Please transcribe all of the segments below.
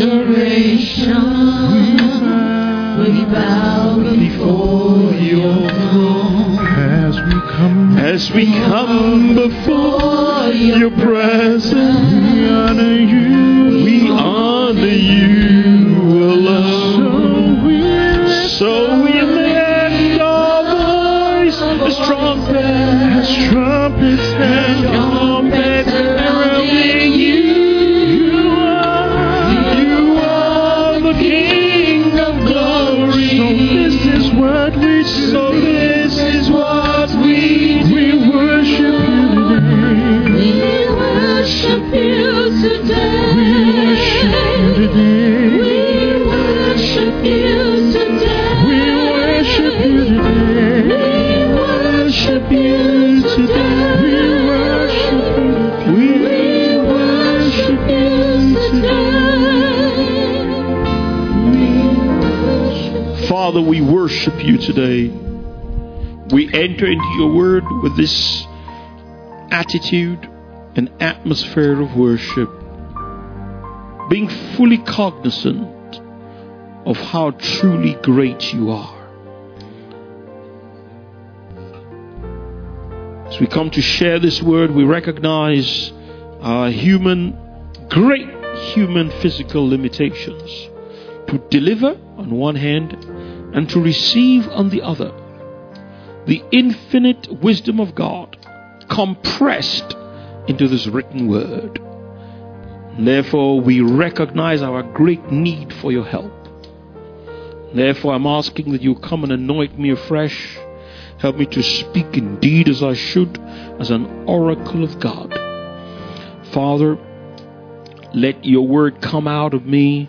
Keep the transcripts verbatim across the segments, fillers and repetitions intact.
adoration. We bow before your throne. As we come, as we come before your presence, we honor you. We honor you alone. So we lift our voice as trumpets, As trumpets as and trumpets heralding you. you are. You are the King of glory. So this is what we do. So this is what we We worship you today. We worship you today. We worship you today. We worship you today. We worship you today. We worship you today. We worship you. We worship you today. We worship. Father, we worship you today. We enter into your word with this attitude and atmosphere of worship, being fully cognizant of how truly great you are. As we come to share this word, we recognize our human, great human physical limitations to deliver on one hand and to receive on the other the infinite wisdom of God compressed into this written word. Therefore, we recognize our great need for your help. Therefore, I'm asking that you come and anoint me afresh. Help me to speak indeed as I should, as an oracle of God. Father, let your word come out of me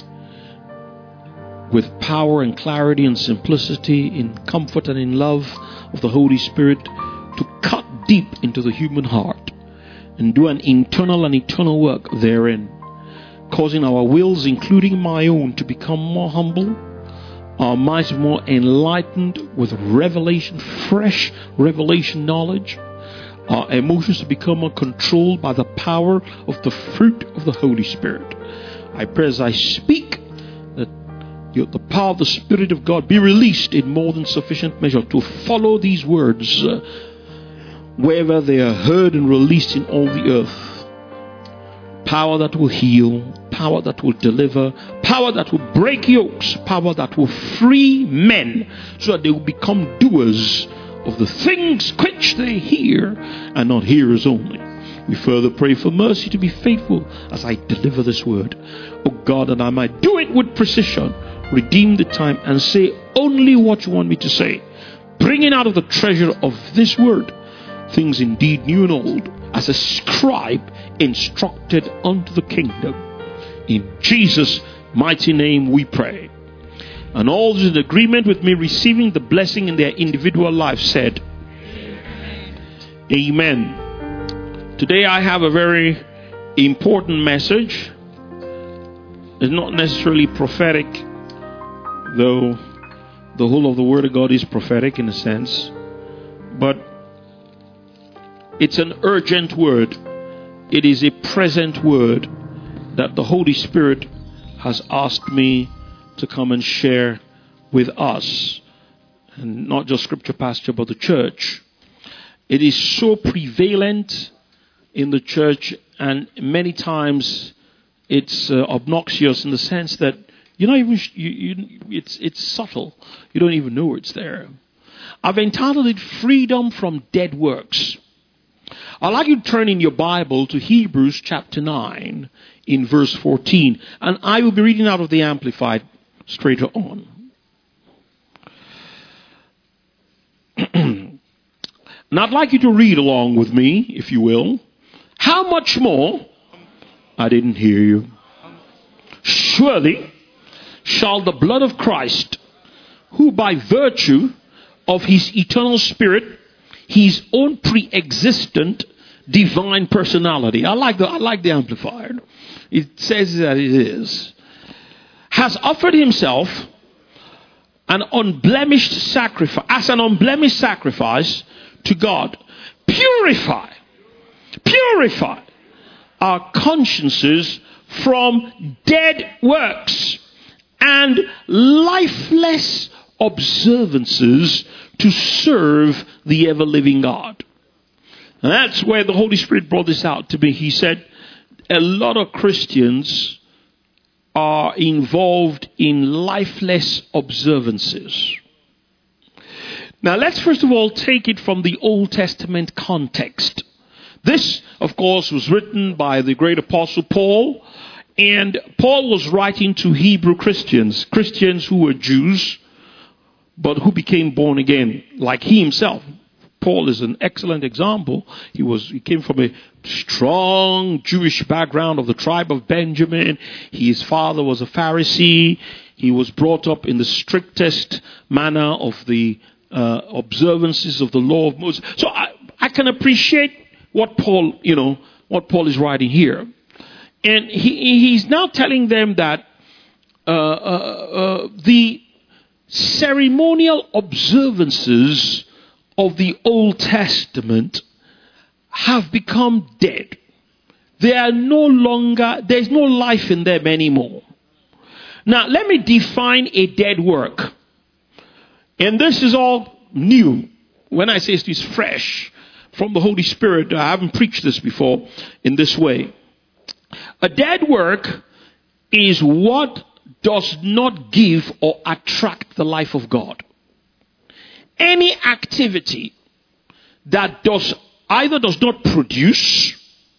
with power and clarity and simplicity, in comfort and in love of the Holy Spirit, to cut deep into the human heart and do an internal and eternal work therein, causing our wills, including my own, to become more humble, our minds more enlightened with revelation, fresh revelation knowledge, our emotions to become more controlled by the power of the fruit of the Holy Spirit. I pray as I speak that you, the power of the Spirit of God be released in more than sufficient measure to follow these words uh, wherever they are heard and released in all the earth. Power that will heal, power that will deliver, power that will break yokes, power that will free men so that they will become doers of the things which they hear and not hearers only. We further pray for mercy to be faithful as I deliver this word. Oh God, that I might do it with precision, redeem the time, and say only what you want me to say, bringing out of the treasure of this word things indeed new and old, as a scribe instructed unto the kingdom. In Jesus' mighty name we pray. And all those in agreement with me receiving the blessing in their individual life said, Amen. Amen. Today I have a very important message. It's not necessarily prophetic, though the whole of the Word of God is prophetic in a sense. But it's an urgent word. It is a present word that the Holy Spirit has asked me to come and share with us. And not just Scripture Pastor, but the church. It is so prevalent in the church, and many times it's uh, obnoxious in the sense that you're not even, you, you, it's, it's subtle. You don't even know it's there. I've entitled it Freedom from Dead Works. I'd like you to turn in your Bible to Hebrews chapter nine in verse fourteen. And I will be reading out of the Amplified straight on. And I'd like you to read along with me, if you will. How much more? I didn't hear you. Surely shall the blood of Christ, who by virtue of his eternal spirit, his own pre-existent divine personality. I like the I like the Amplified. It says that it is. Has offered himself an unblemished sacrifice, as an unblemished sacrifice to God. Purify, purify our consciences from dead works and lifeless observances to serve the ever-living God. And that's where the Holy Spirit brought this out to me. He said a lot of Christians are involved in lifeless observances. Now let's first of all take it from the Old Testament context. This, of course, was written by the great apostle Paul. And Paul was writing to Hebrew Christians, Christians who were Jews, but who became born again, like he himself. Paul is an excellent example. He was he came from a strong Jewish background of the tribe of Benjamin. His father was a Pharisee. He was brought up in the strictest manner of the uh, observances of the law of Moses. So I, I can appreciate what Paul, you know, what Paul is writing here. And he, he's now telling them that uh, uh, uh, the ceremonial observances of the Old Testament have become dead. They are no longer, there's no life in them anymore. Now, let me define a dead work. And this is all new. When I say it's fresh from the Holy Spirit, I haven't preached this before in this way. A dead work is what does not give or attract the life of God. Any activity that does either does not produce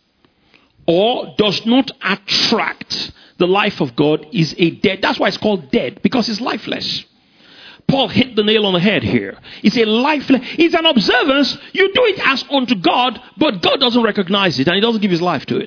or does not attract the life of God is a dead. That's why it's called dead, because it's lifeless. Paul hit the nail on the head here. It's a lifeless, it's an observance. You do it as unto God, but God doesn't recognize it and he doesn't give his life to it.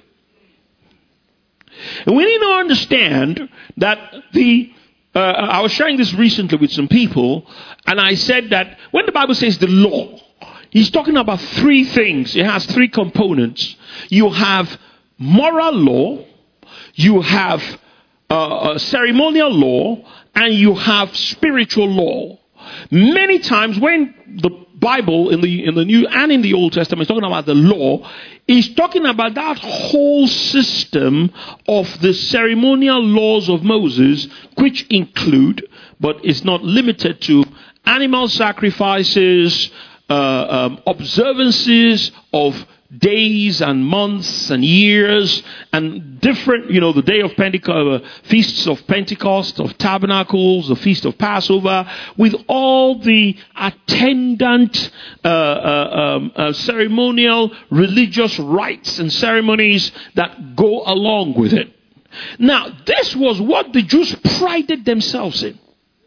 And we need to understand that the, uh, I was sharing this recently with some people, and I said that when the Bible says the law, he's talking about three things. It has three components. You have moral law, you have uh, ceremonial law, and you have spiritual law. Many times when the Bible in the in the New and in the Old Testament is talking about the law, is talking about that whole system of the ceremonial laws of Moses, which include, but is not limited to, animal sacrifices, uh, um, observances of days and months and years and different, you know, the day of Pentecost, uh, feasts of Pentecost, of tabernacles, the feast of Passover, with all the attendant uh, uh, um, uh, ceremonial religious rites and ceremonies that go along with it. Now, this was what the Jews prided themselves in.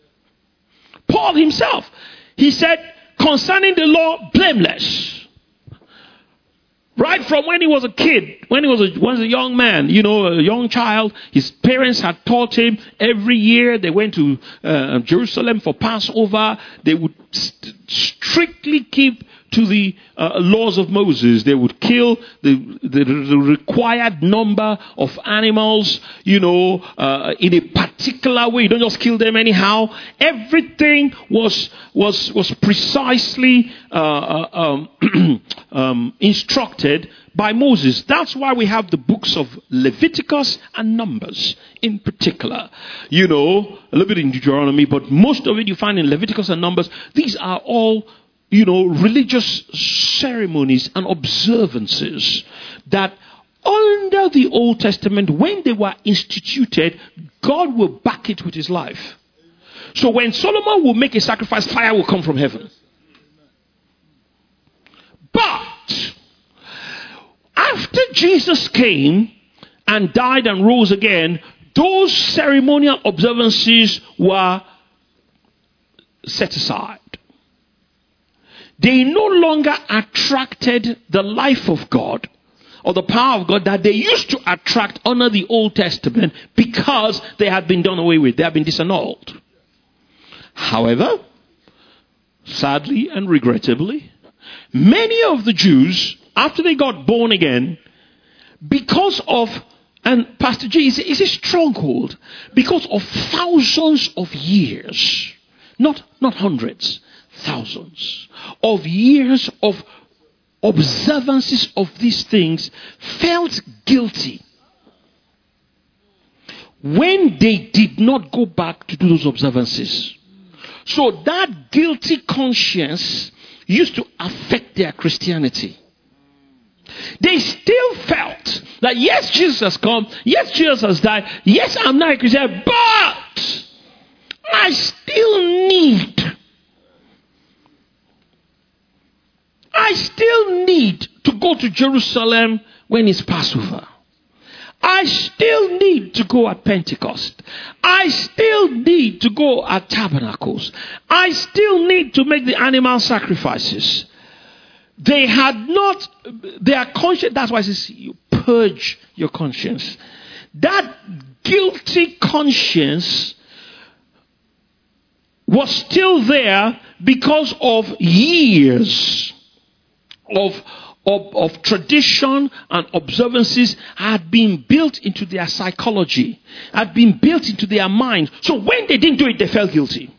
Paul himself, he said, concerning the law, blameless. Right from when he was a kid, when he was a, was a young man, you know, a young child, his parents had taught him every year they went to uh, Jerusalem for Passover. They would st- strictly keep to the uh, laws of Moses. They would kill the, the, the required number of animals, you know, uh, in a particular way. You don't just kill them anyhow. Everything was was was precisely uh, um, um, instructed by Moses. That's why we have the books of Leviticus and Numbers in particular. You know, a little bit in Deuteronomy, but most of it you find in Leviticus and Numbers. These are all, you know, religious ceremonies and observances that under the Old Testament, when they were instituted, God will back it with his life. So when Solomon will make a sacrifice, fire will come from heaven. But after Jesus came and died and rose again, those ceremonial observances were set aside. They no longer attracted the life of God or the power of God that they used to attract under the Old Testament, because they had been done away with. They have been disannulled. However, sadly and regrettably, many of the Jews, after they got born again, because of, and Pastor J is, is a stronghold, because of thousands of years, not, not hundreds, thousands of years of observances of these things, felt guilty when they did not go back to do those observances. So that guilty conscience used to affect their Christianity. They still felt that yes, Jesus has come, yes, Jesus has died, yes, I'm not a Christian, but I still need, I still need to go to Jerusalem when it's Passover. I still need to go at Pentecost. I still need to go at Tabernacles. I still need to make the animal sacrifices. They had not, their conscience, that's why it says you purge your conscience. That guilty conscience was still there because of years of Of, of tradition and observances had been built into their psychology, had been built into their mind. So when they didn't do it, they felt guilty.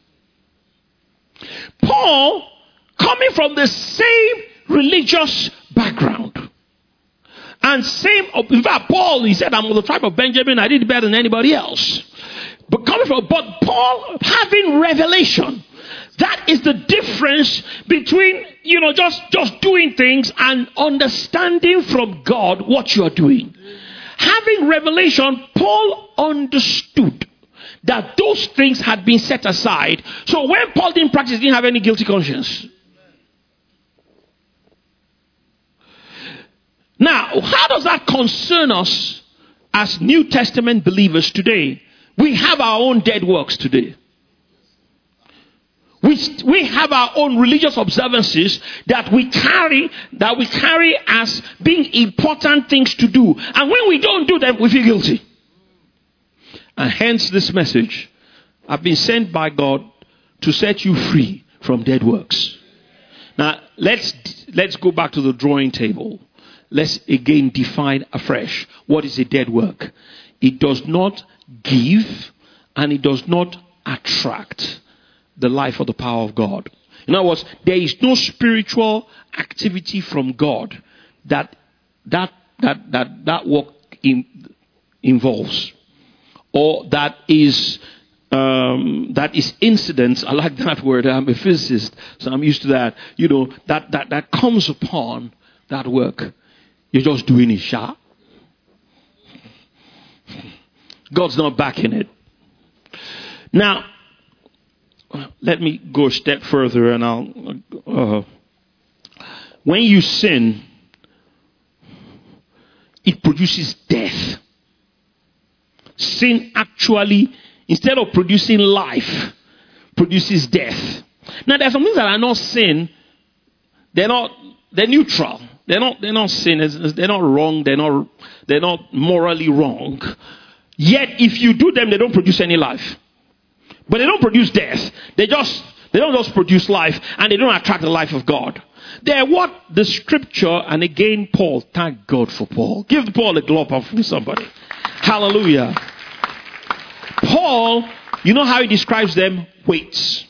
Paul, coming from the same religious background, and same, in fact, Paul, he said, I'm of the tribe of Benjamin, I did better than anybody else. But coming from, but Paul having revelation. That is the difference between, you know, just, just doing things and understanding from God what you are doing. Having revelation, Paul understood that those things had been set aside. So when Paul didn't practice, he didn't have any guilty conscience. Now, how does that concern us as New Testament believers today? We have our own dead works today. We, we have our own religious observances that we carry, that we carry as being important things to do. And when we don't do them, we feel guilty. And hence this message. I've been sent by God to set you free from dead works. Now, let's, let's go back to the drawing table. Let's again define afresh. What is a dead work? It does not give and it does not attract the life or the power of God. In other words, there is no spiritual activity from God that that that that that work in, involves, or that is um, that is incidents. I like that word. I'm a physicist, so I'm used to that. You know, that that that comes upon that work. You're just doing it, sha. God's not backing it. Now, let me go a step further and I'll... Uh, when you sin, it produces death. Sin actually, instead of producing life, produces death. Now, there are some things that are not sin. They're not, they're neutral. They're not, they're not sin. They're not wrong. They're not, they're not morally wrong. Yet, if you do them, they don't produce any life. But they don't produce death. They just, they don't just produce life, and they don't attract the life of God. They're what the scripture, and again, Paul, thank God for Paul. Give Paul a glove up from somebody. Hallelujah. Paul, you know how he describes them? Weights.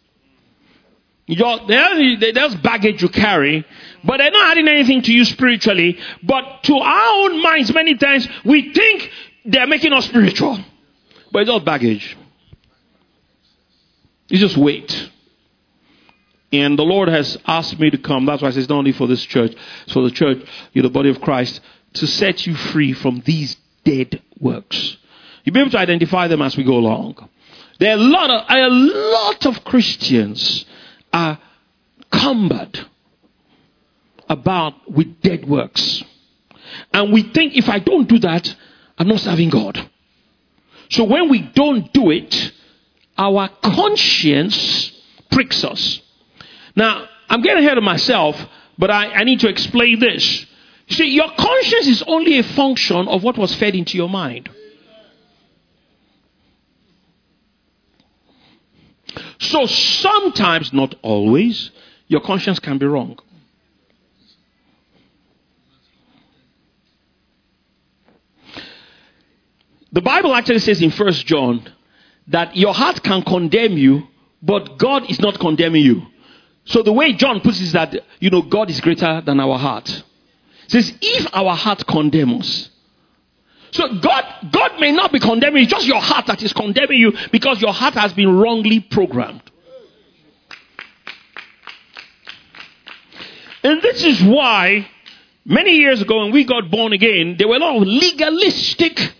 They're just baggage you carry, but they're not adding anything to you spiritually. But to our own minds, many times, we think they're making us spiritual. But it's all baggage. You just wait. And the Lord has asked me to come. That's why I say it's not only for this church. It's for the church, you're the body of Christ, to set you free from these dead works. You'll be able to identify them as we go along. There are a lot of, a lot of Christians are cumbered about with dead works. And we think if I don't do that, I'm not serving God. So when we don't do it, our conscience pricks us. Now, I'm getting ahead of myself, but I, I need to explain this. You see, your conscience is only a function of what was fed into your mind. So sometimes, not always, your conscience can be wrong. The Bible actually says in First John that your heart can condemn you, but God is not condemning you. So the way John puts it is that, you know, God is greater than our heart. It says, if our heart condemns us, So God, God may not be condemning you, it's just your heart that is condemning you because your heart has been wrongly programmed. And this is why many years ago when we got born again, there were a lot of legalistic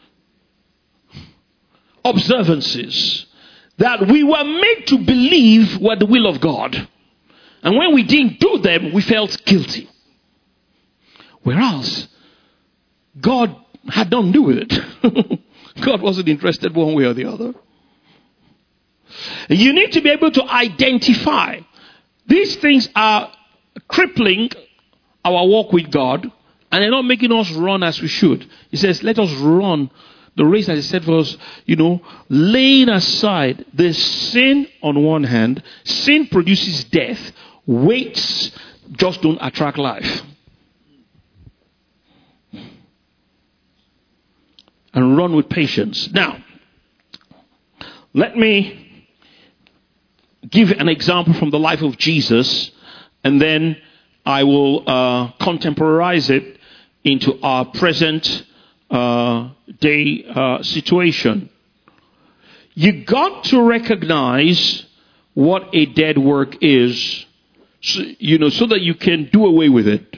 observances that we were made to believe were the will of God. And when we didn't do them, we felt guilty. Whereas God had nothing to do with it. God wasn't interested one way or the other. You need to be able to identify. These things are crippling our walk with God, and they're not making us run as we should. He says, let us run the race that is set for us, you know, laying aside the sin on one hand. Sin produces death. Weights just don't attract life. And run with patience. Now, let me give an example from the life of Jesus, and then I will uh, contemporize it into our present uh, day uh, situation. You got to recognize what a dead work is, so, you know, so that you can do away with it.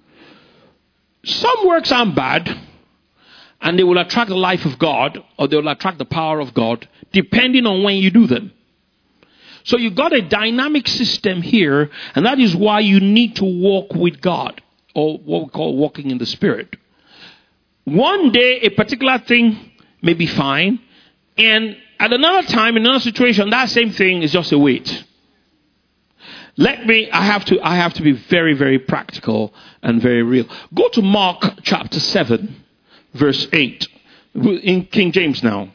Some works aren't bad, and they will attract the life of God, or they will attract the power of God, depending on when you do them. So you got a dynamic system here, and that is why you need to walk with God, or what we call walking in the Spirit. One day, a particular thing may be fine, and at another time, in another situation, that same thing is just a weight. Let me, I have to, I have to be very, very practical and very real. Go to Mark chapter seven, verse eight, in King James now.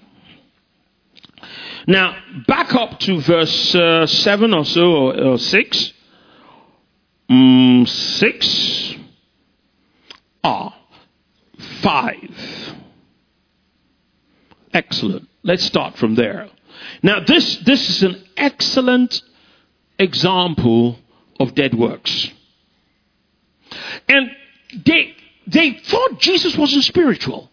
Now, back up to verse uh, seven or so, or, or six. Mm, six. Ah, five. Excellent. Let's start from there. Now, this, this is an excellent example of dead works. And they, they thought Jesus wasn't spiritual.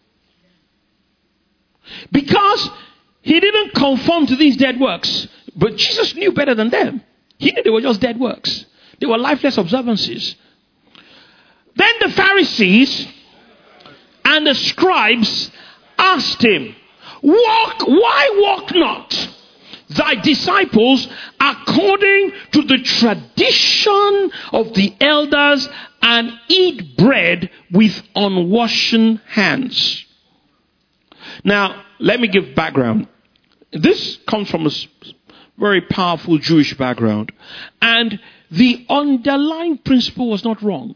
Because he didn't conform to these dead works. But Jesus knew better than them. He knew they were just dead works. They were lifeless observances. Then the Pharisees and the scribes asked him, Walk, why walk not thy disciples according to the tradition of the elders and eat bread with unwashen hands? Now, let me give background. This comes from a very powerful Jewish background. And the underlying principle was not wrong.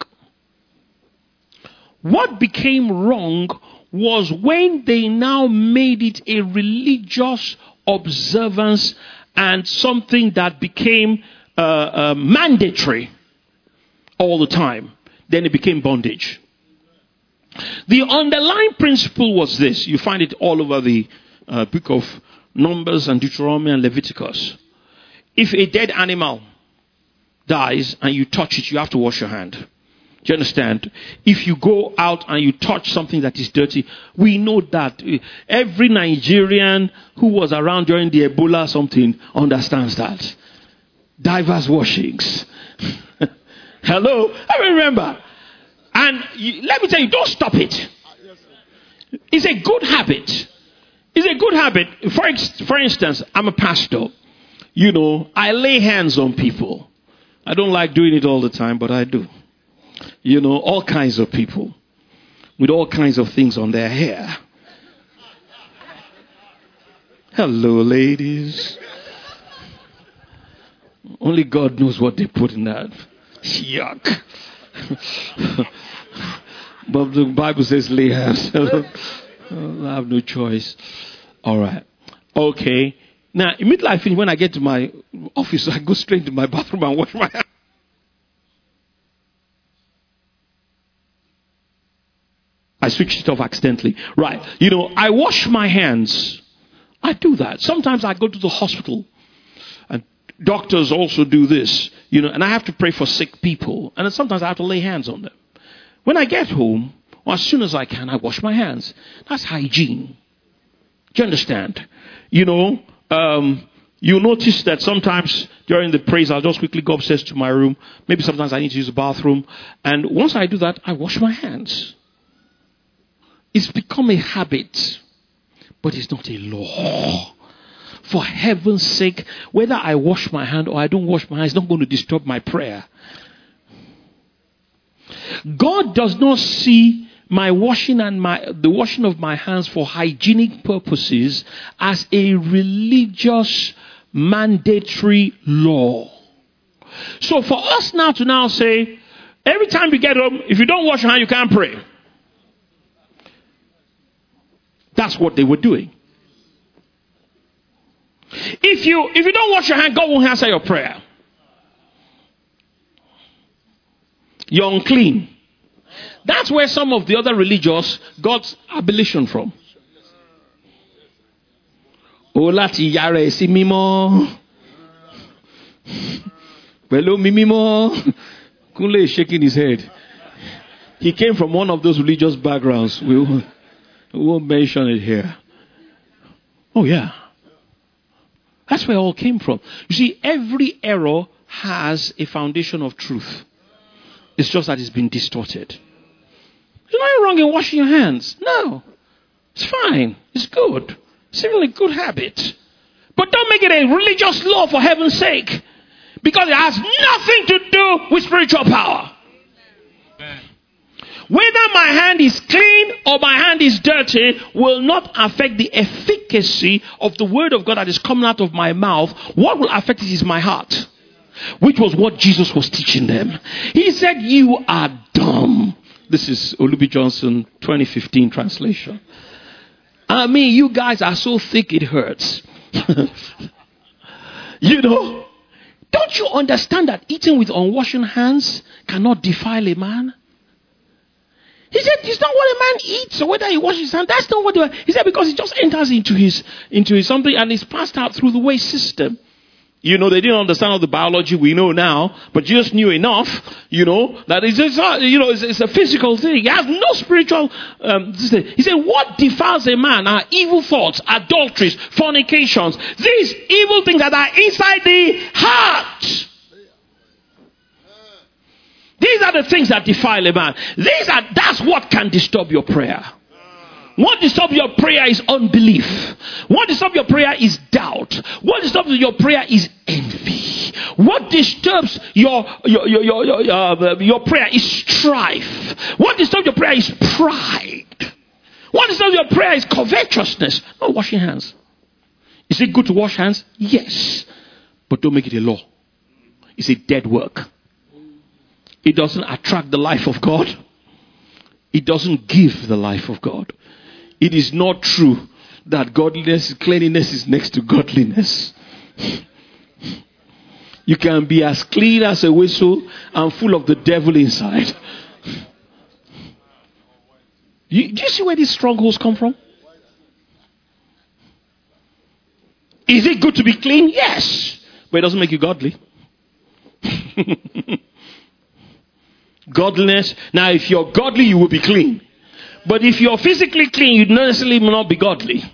What became wrong was when they now made it a religious observance and something that became uh, uh, mandatory all the time. Then it became bondage. The underlying principle was this. You find it all over the uh, book of Numbers and Deuteronomy and Leviticus. If a dead animal dies and you touch it, you have to wash your hand. Do you understand? If you go out and you touch something that is dirty, we know that every Nigerian who was around during the Ebola something understands that. Divers washings. Hello? I remember. And you, let me tell you, don't stop it. It's a good habit. It's a good habit. For, ex- for instance, I'm a pastor. You know, I lay hands on people. I don't like doing it all the time, but I do. You know, all kinds of people with all kinds of things on their hair. Hello, ladies. Only God knows what they put in that. Yuck. But the Bible says lay hands. I have no choice. All right. Okay. Now, immediately I finish, when I get to my office, I go straight to my bathroom and wash my hands. I switched it off accidentally. Right. You know, I wash my hands. I do that. Sometimes I go to the hospital. And doctors also do this. You know, and I have to pray for sick people. And then sometimes I have to lay hands on them. When I get home, Or as soon as I can, I wash my hands. That's hygiene. Do you understand? You know, um, you notice that sometimes during the praise, I'll just quickly go upstairs to my room. Maybe sometimes I need to use the bathroom. And once I do that, I wash my hands. It's become a habit, but it's not a law. For heaven's sake, whether I wash my hand or I don't wash my hands, it's not going to disturb my prayer. God does not see my washing and my the washing of my hands for hygienic purposes as a religious mandatory law. So for us now to now say, every time you get home, if you don't wash your hand, you can't pray. That's what they were doing. If you if you don't wash your hand, God won't answer your prayer. You're unclean. That's where some of the other religious got abolition from. O lati yare si mimo. Hello, mimimo. Kunle is shaking his head. He came from one of those religious backgrounds. We won't, we won't mention it here. Oh yeah. That's where it all came from. You see, every error has a foundation of truth. It's just that it's been distorted. There's nothing wrong in washing your hands. No. It's fine. It's good. It's even a good habit. But don't make it a religious law for heaven's sake. Because it has nothing to do with spiritual power. Amen. Whether my hand is clean or my hand is dirty will not affect the efficacy of the word of God that is coming out of my mouth. What will affect it is my heart. Which was what Jesus was teaching them. He said, you are dumb. This is Olubi Johnson twenty fifteen translation. I mean, you guys are so thick it hurts. You know, don't you understand that eating with unwashed hands cannot defile a man? He said, it's not what a man eats or whether he washes his hands. That's not what the, he said, because it just enters into his into his something and is passed out through the waste system. You know, they didn't understand all the biology we know now, but just knew enough, you know, that it's, just, you know, it's, it's a physical thing. It has no spiritual, um, he said, what defiles a man are evil thoughts, adulteries, fornications, these evil things that are inside the heart. These are the things that defile a man. These are, that's what can disturb your prayer. What disturbs your prayer is unbelief. What disturbs your prayer is doubt. What disturbs your prayer is envy. What disturbs your your your your your, uh, your prayer is strife. What disturbs your prayer is pride. What disturbs your prayer is covetousness. Not washing hands. Is it good to wash hands? Yes, but don't make it a law. It's a dead work. It doesn't attract the life of God. It doesn't give the life of God. It is not true that godliness, cleanliness is next to godliness. You can be as clean as a whistle and full of the devil inside. You, do you see where these strongholds come from? Is it good to be clean? Yes. But it doesn't make you godly. Godliness. Now, if you're godly, you will be clean. But if you're physically clean, you necessarily will not be godly.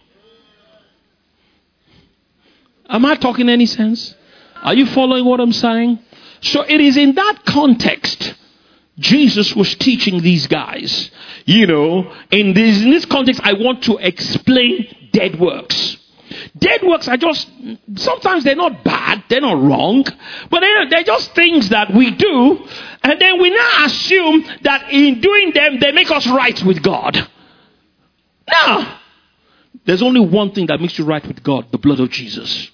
Am I talking any sense? Are you following what I'm saying? So it is in that context Jesus was teaching these guys. You know, in this, in this context, I want to explain dead works. Dead works are just, sometimes they're not bad, they're not wrong, but they're, they're just things that we do, and then we now assume that in doing them, they make us right with God. No. There's only one thing that makes you right with God, the blood of Jesus.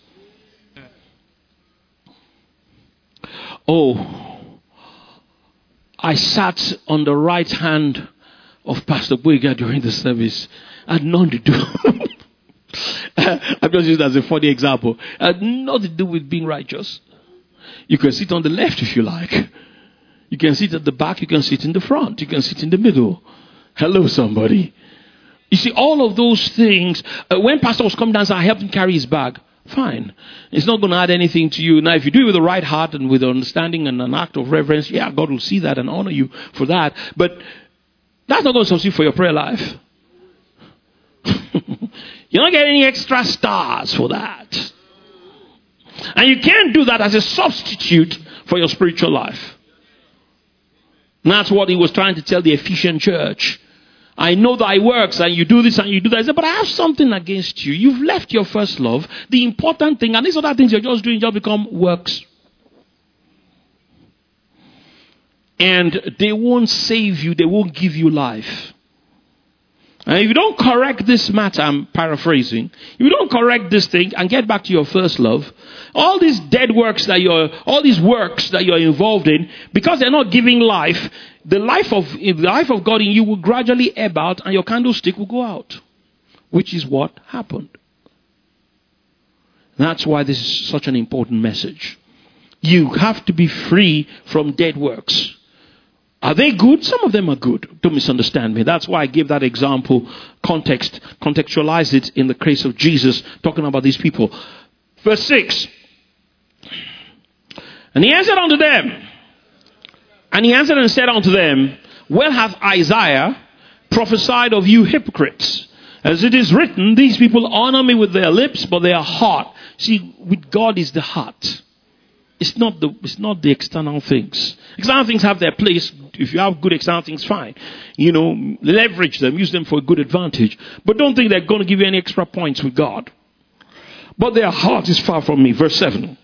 Oh, I sat on the right hand of Pastor Boyga during the service. I had none to do. I'm just using it as a funny example. It had nothing to do with being righteous. You can sit on the left if you like. You can sit at the back. You can sit in the front. You can sit in the middle. Hello, somebody. You see, all of those things, uh, when Pastor was coming down, so I helped him carry his bag. Fine. It's not going to add anything to you. Now, if you do it with the right heart and with understanding and an act of reverence, yeah, God will see that and honor you for that. But That's not going to substitute for your prayer life. You're not getting any extra stars for that. And you can't do that as a substitute for your spiritual life. And that's what he was trying to tell the Ephesian church. I know thy works, and you do this and you do that. He said, but I have something against you. You've left your first love. The important thing, and these other things you're just doing, just become works. And they won't save you. They won't give you life. And if you don't correct this matter, I'm paraphrasing, if you don't correct this thing and get back to your first love, all these dead works that you're, all these works that you're involved in, because they're not giving life, the life of, the life of God in you will gradually ebb out and your candlestick will go out. Which is what happened. That's why this is such an important message. You have to be free from dead works. Are they good? Some of them are good. Don't misunderstand me. That's why I gave that example, context, contextualize it in the case of Jesus, talking about these people. Verse six. And he answered unto them, and he answered and said unto them, well hath Isaiah prophesied of you hypocrites. As it is written, these people honor me with their lips, but their heart. See, with God is the heart. It's not the it's not the external things. External things have their place. If you have good external things, fine. You know, leverage them, use them for a good advantage. But don't think they're going to give you any extra points with God. But their heart is far from me. Verse seven.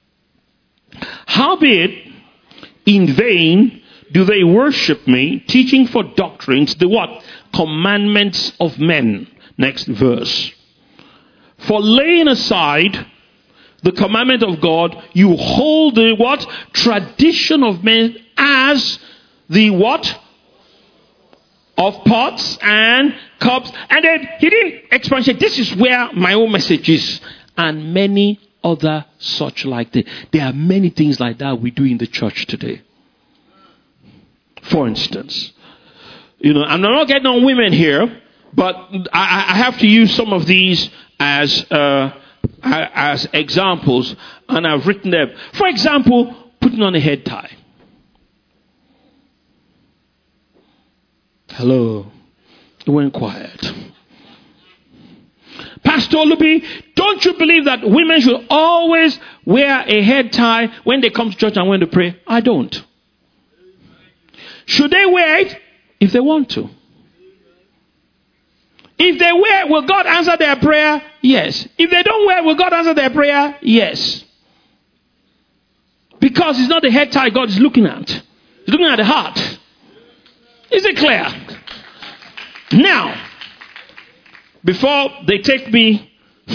Howbeit, in vain do they worship me, teaching for doctrines the what? Commandments of men. Next verse. For laying aside the commandment of God, you hold the what? Tradition of men as the what? Of pots and cups. And then he didn't expand. This is where my own message is. And many other such like that. There are many things like that we do in the church today. For instance, you know, I'm not getting on women here, but I, I have to use some of these as uh, as examples, and I've written them. For example, putting on a head tie. Hello. It went quiet. Pastor Olubi, don't you believe that women should always wear a head tie when they come to church and when they pray? I don't. Should they wear it? If they want to. If they wear, will God answer their prayer? Yes. If they don't wear, will God answer their prayer? Yes. Because it's not the head tie God is looking at. He's looking at the heart. Is it clear? Now, before they take me,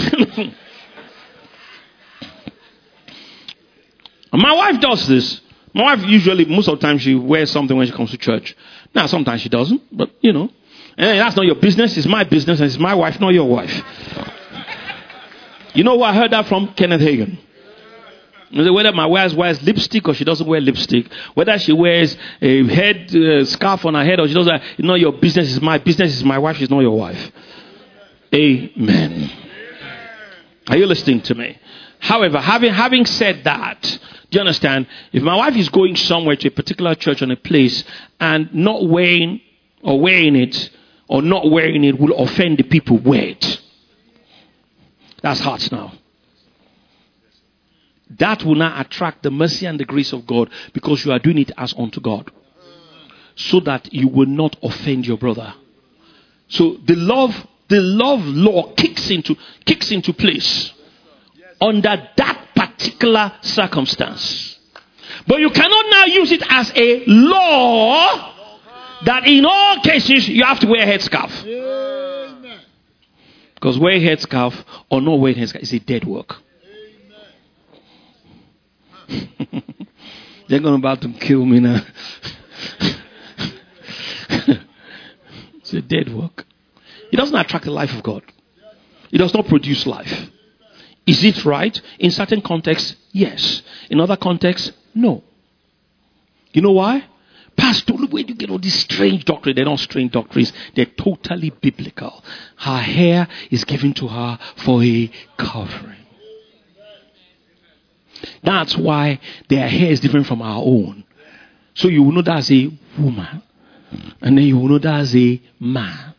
my wife does this. My wife usually, most of the time, she wears something when she comes to church. Now, sometimes she doesn't, but you know. And that's not your business. It's my business, and it's my wife, not your wife. You know where I heard that from? Kenneth Hagin. Whether my wife wears lipstick or she doesn't wear lipstick, whether she wears a head uh, scarf on her head or she doesn't, it's not your business. It's my business. It's my wife. It's not your wife. Amen. Are you listening to me? However, having having said that, do you understand? If my wife is going somewhere to a particular church or a place and not wearing or wearing it or not wearing it will offend the people, wear it. That's heart now. That will not attract the mercy and the grace of God because you are doing it as unto God. So that you will not offend your brother. So the love, the love law kicks into kicks into place under that particular circumstance. But you cannot now use it as a law that in all cases you have to wear a headscarf. Because wearing a headscarf or not wearing a headscarf is a dead work. They're going about to kill me now. It's a dead work. It doesn't attract the life of God. It does not produce life. Is it right? In certain contexts, yes. In other contexts, no. You know why? Pastor, where do you get all these strange doctrines? They're not strange doctrines. They're totally biblical. Her hair is given to her for a covering. That's why their hair is different from our own. So you will know that's a woman. And then you will know that's a man.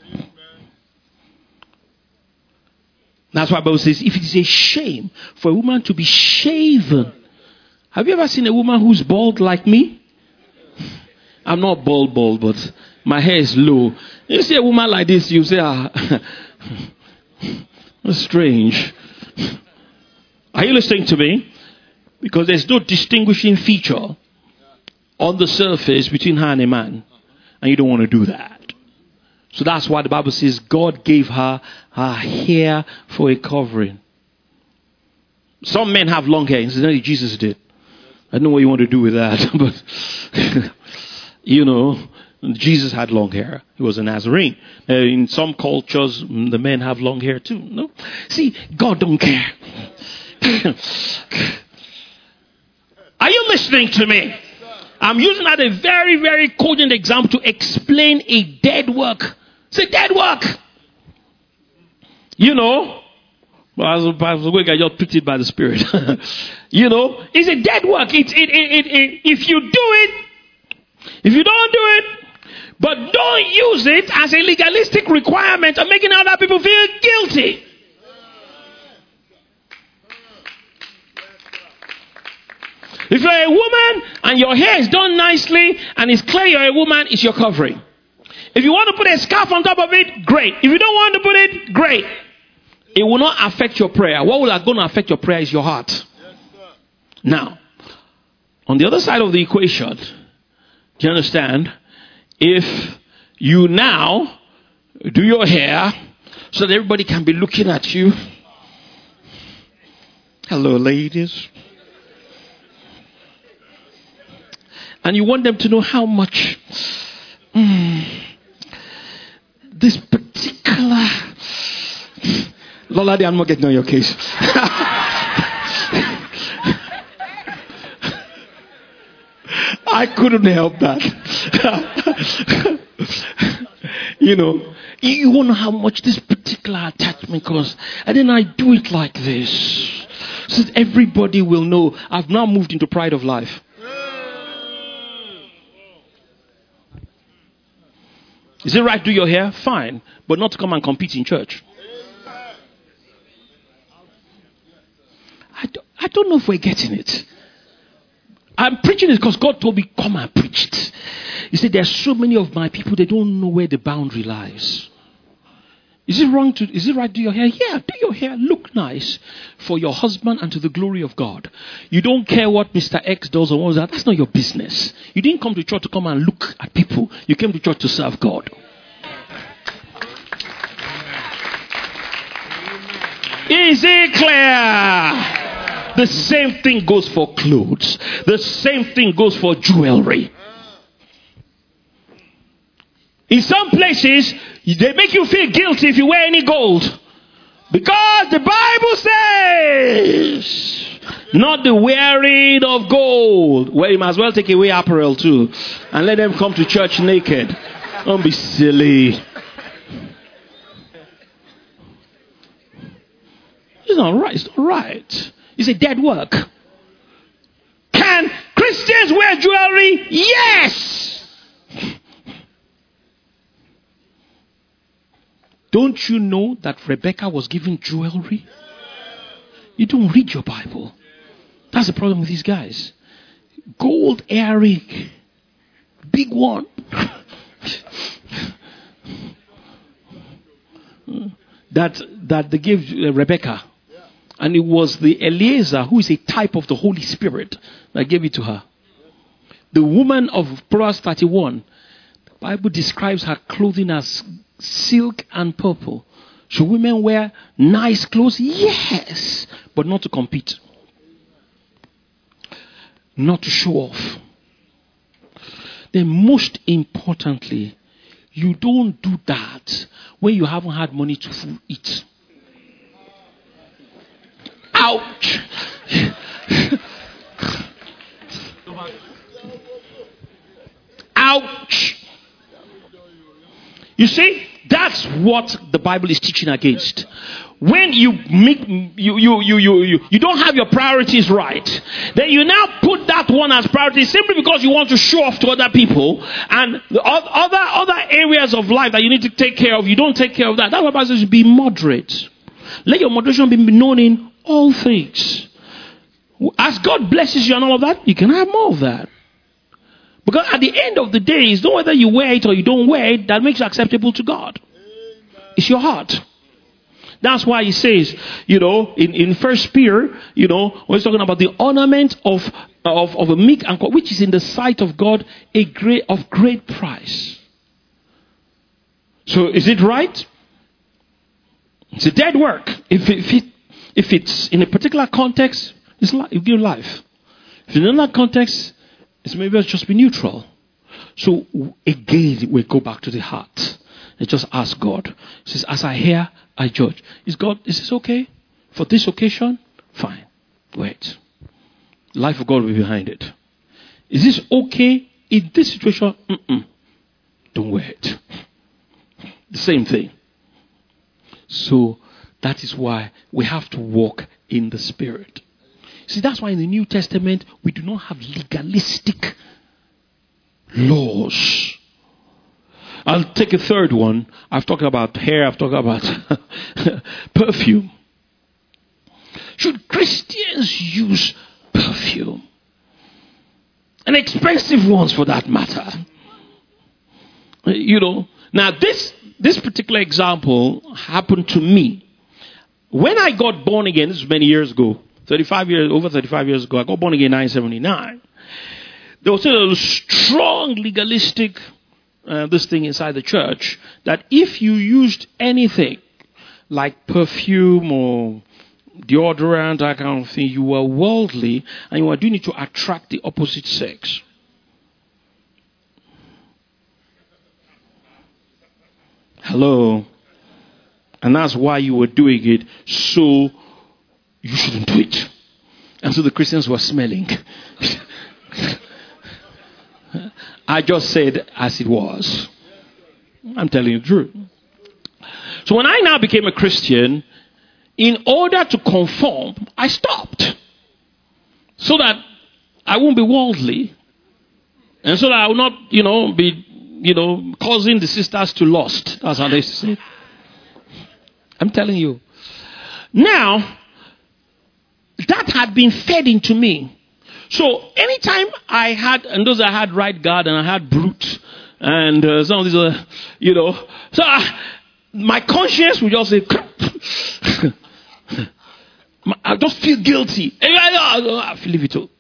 That's why the Bible says, if it is a shame for a woman to be shaven. Have you ever seen a woman who's bald like me? I'm not bald, bald, but my hair is low. You see a woman like this, you say, ah, that's strange. Are you listening to me? Because there's no distinguishing feature on the surface between her and a man. And you don't want to do that. So that's why the Bible says God gave her her hair for a covering. Some men have long hair. Incidentally, Jesus did. I don't know what you want to do with that. But, you know, Jesus had long hair. He was a Nazarene. Uh, in some cultures, the men have long hair too. No? See, God don't care. Are you listening to me? I'm using that a very, very cogent example to explain a dead work. It's a dead work. You know, well, I was I just picked it by the Spirit. You know, it's a dead work. It, it, it, it, it, if you do it, if you don't do it, but don't use it as a legalistic requirement of making other people feel guilty. If you're a woman and your hair is done nicely and it's clear you're a woman, it's your covering. If you want to put a scarf on top of it, great. If you don't want to put it, great. It will not affect your prayer. What will going to affect your prayer is your heart. Yes, now, on the other side of the equation, do you understand? If you now do your hair so that everybody can be looking at you. Hello, ladies. And you want them to know how much mm, this particular... Lola, I'm not getting on your case. I couldn't help that. You know, you want to know how much this particular attachment costs. And then I do it like this. So that everybody will know I've now moved into pride of life. Is it right to do your hair? Fine. But not to come and compete in church. I don't, I don't know if we're getting it. I'm preaching it because God told me, come and preach it. He said, there are so many of my people, they don't know where the boundary lies. Is it wrong to, is it right to do your hair? Yeah, do your hair. Look nice for your husband and to the glory of God. You don't care what Mister X does or what that. That's not your business. You didn't come to church to come and look at people. You came to church to serve God. Is it clear? The same thing goes for clothes. The same thing goes for jewelry. In some places, they make you feel guilty if you wear any gold. Because the Bible says, not the wearing of gold. Well, you might as well take away apparel too. And let them come to church naked. Don't be silly. It's not right. It's not right. It's a dead work. Can Christians wear jewelry? Yes. Don't you know that Rebecca was given jewelry? You don't read your Bible. That's the problem with these guys. Gold earring. Big one. that, that they gave uh, Rebecca. And it was the Eliezer, who is a type of the Holy Spirit, that gave it to her. The woman of Proverbs thirty-one, the Bible describes her clothing as silk and purple. Should women wear nice clothes? Yes. But not to compete. Not to show off. Then most importantly, you don't do that when you haven't had money to eat. Ouch. Ouch. You see, that's what the Bible is teaching against. when you make you you you you you, you don't have your priorities right, then you now put that one as priority simply because you want to show off to other people, and the other other areas of life that you need to take care of, you don't take care of that. That's what Bible says, be moderate. Let your moderation be known in all things. As God blesses you and all of that, you can have more of that. Because at the end of the day, it's not whether you wear it or you don't wear it that makes you acceptable to God. It's your heart. That's why he says, you know, in, in First Peter, you know, when he's talking about the ornament of, of, of a meek and quiet, which is in the sight of God a great of great price. So is it right? It's a dead work. If, if, it, if it's in a particular context, it's li- you give life. If in another context, it's maybe it's just be neutral. So again, we go back to the heart. And just ask God. He says, as I hear, I judge. Is God, is this okay? For this occasion? Fine. Wait. Life of God will be behind it. Is this okay in this situation? Mm-mm. Don't wear it. The same thing. So that is why we have to walk in the Spirit. See, that's why in the New Testament we do not have legalistic laws. I'll take a third one. I've talked about hair. I've talked about perfume. Should Christians use perfume? And expensive ones for that matter. You know, now this, this particular example happened to me. When I got born again, this was many years ago, thirty-five years, over thirty-five years ago, I got born again in nineteen seventy-nine. There was still a strong legalistic Uh, this thing inside the church, that if you used anything like perfume or deodorant, that kind of thing, you were worldly and you were doing it to attract the opposite sex. Hello? And that's why you were doing it, so you shouldn't do it. And so the Christians were smelling. I just said as it was. I'm telling you the truth. So when I now became a Christian, in order to conform, I stopped. So that I won't be worldly. And so that I will not, you know, be, you know, causing the sisters to lust. That's how they used to say it. I'm telling you. Now, that had been fed into me. So anytime I had, and those I had Right Guard and I had Brute and uh, some of these other, you know, so I, my conscience would just say, I just feel guilty. I feel leave it all.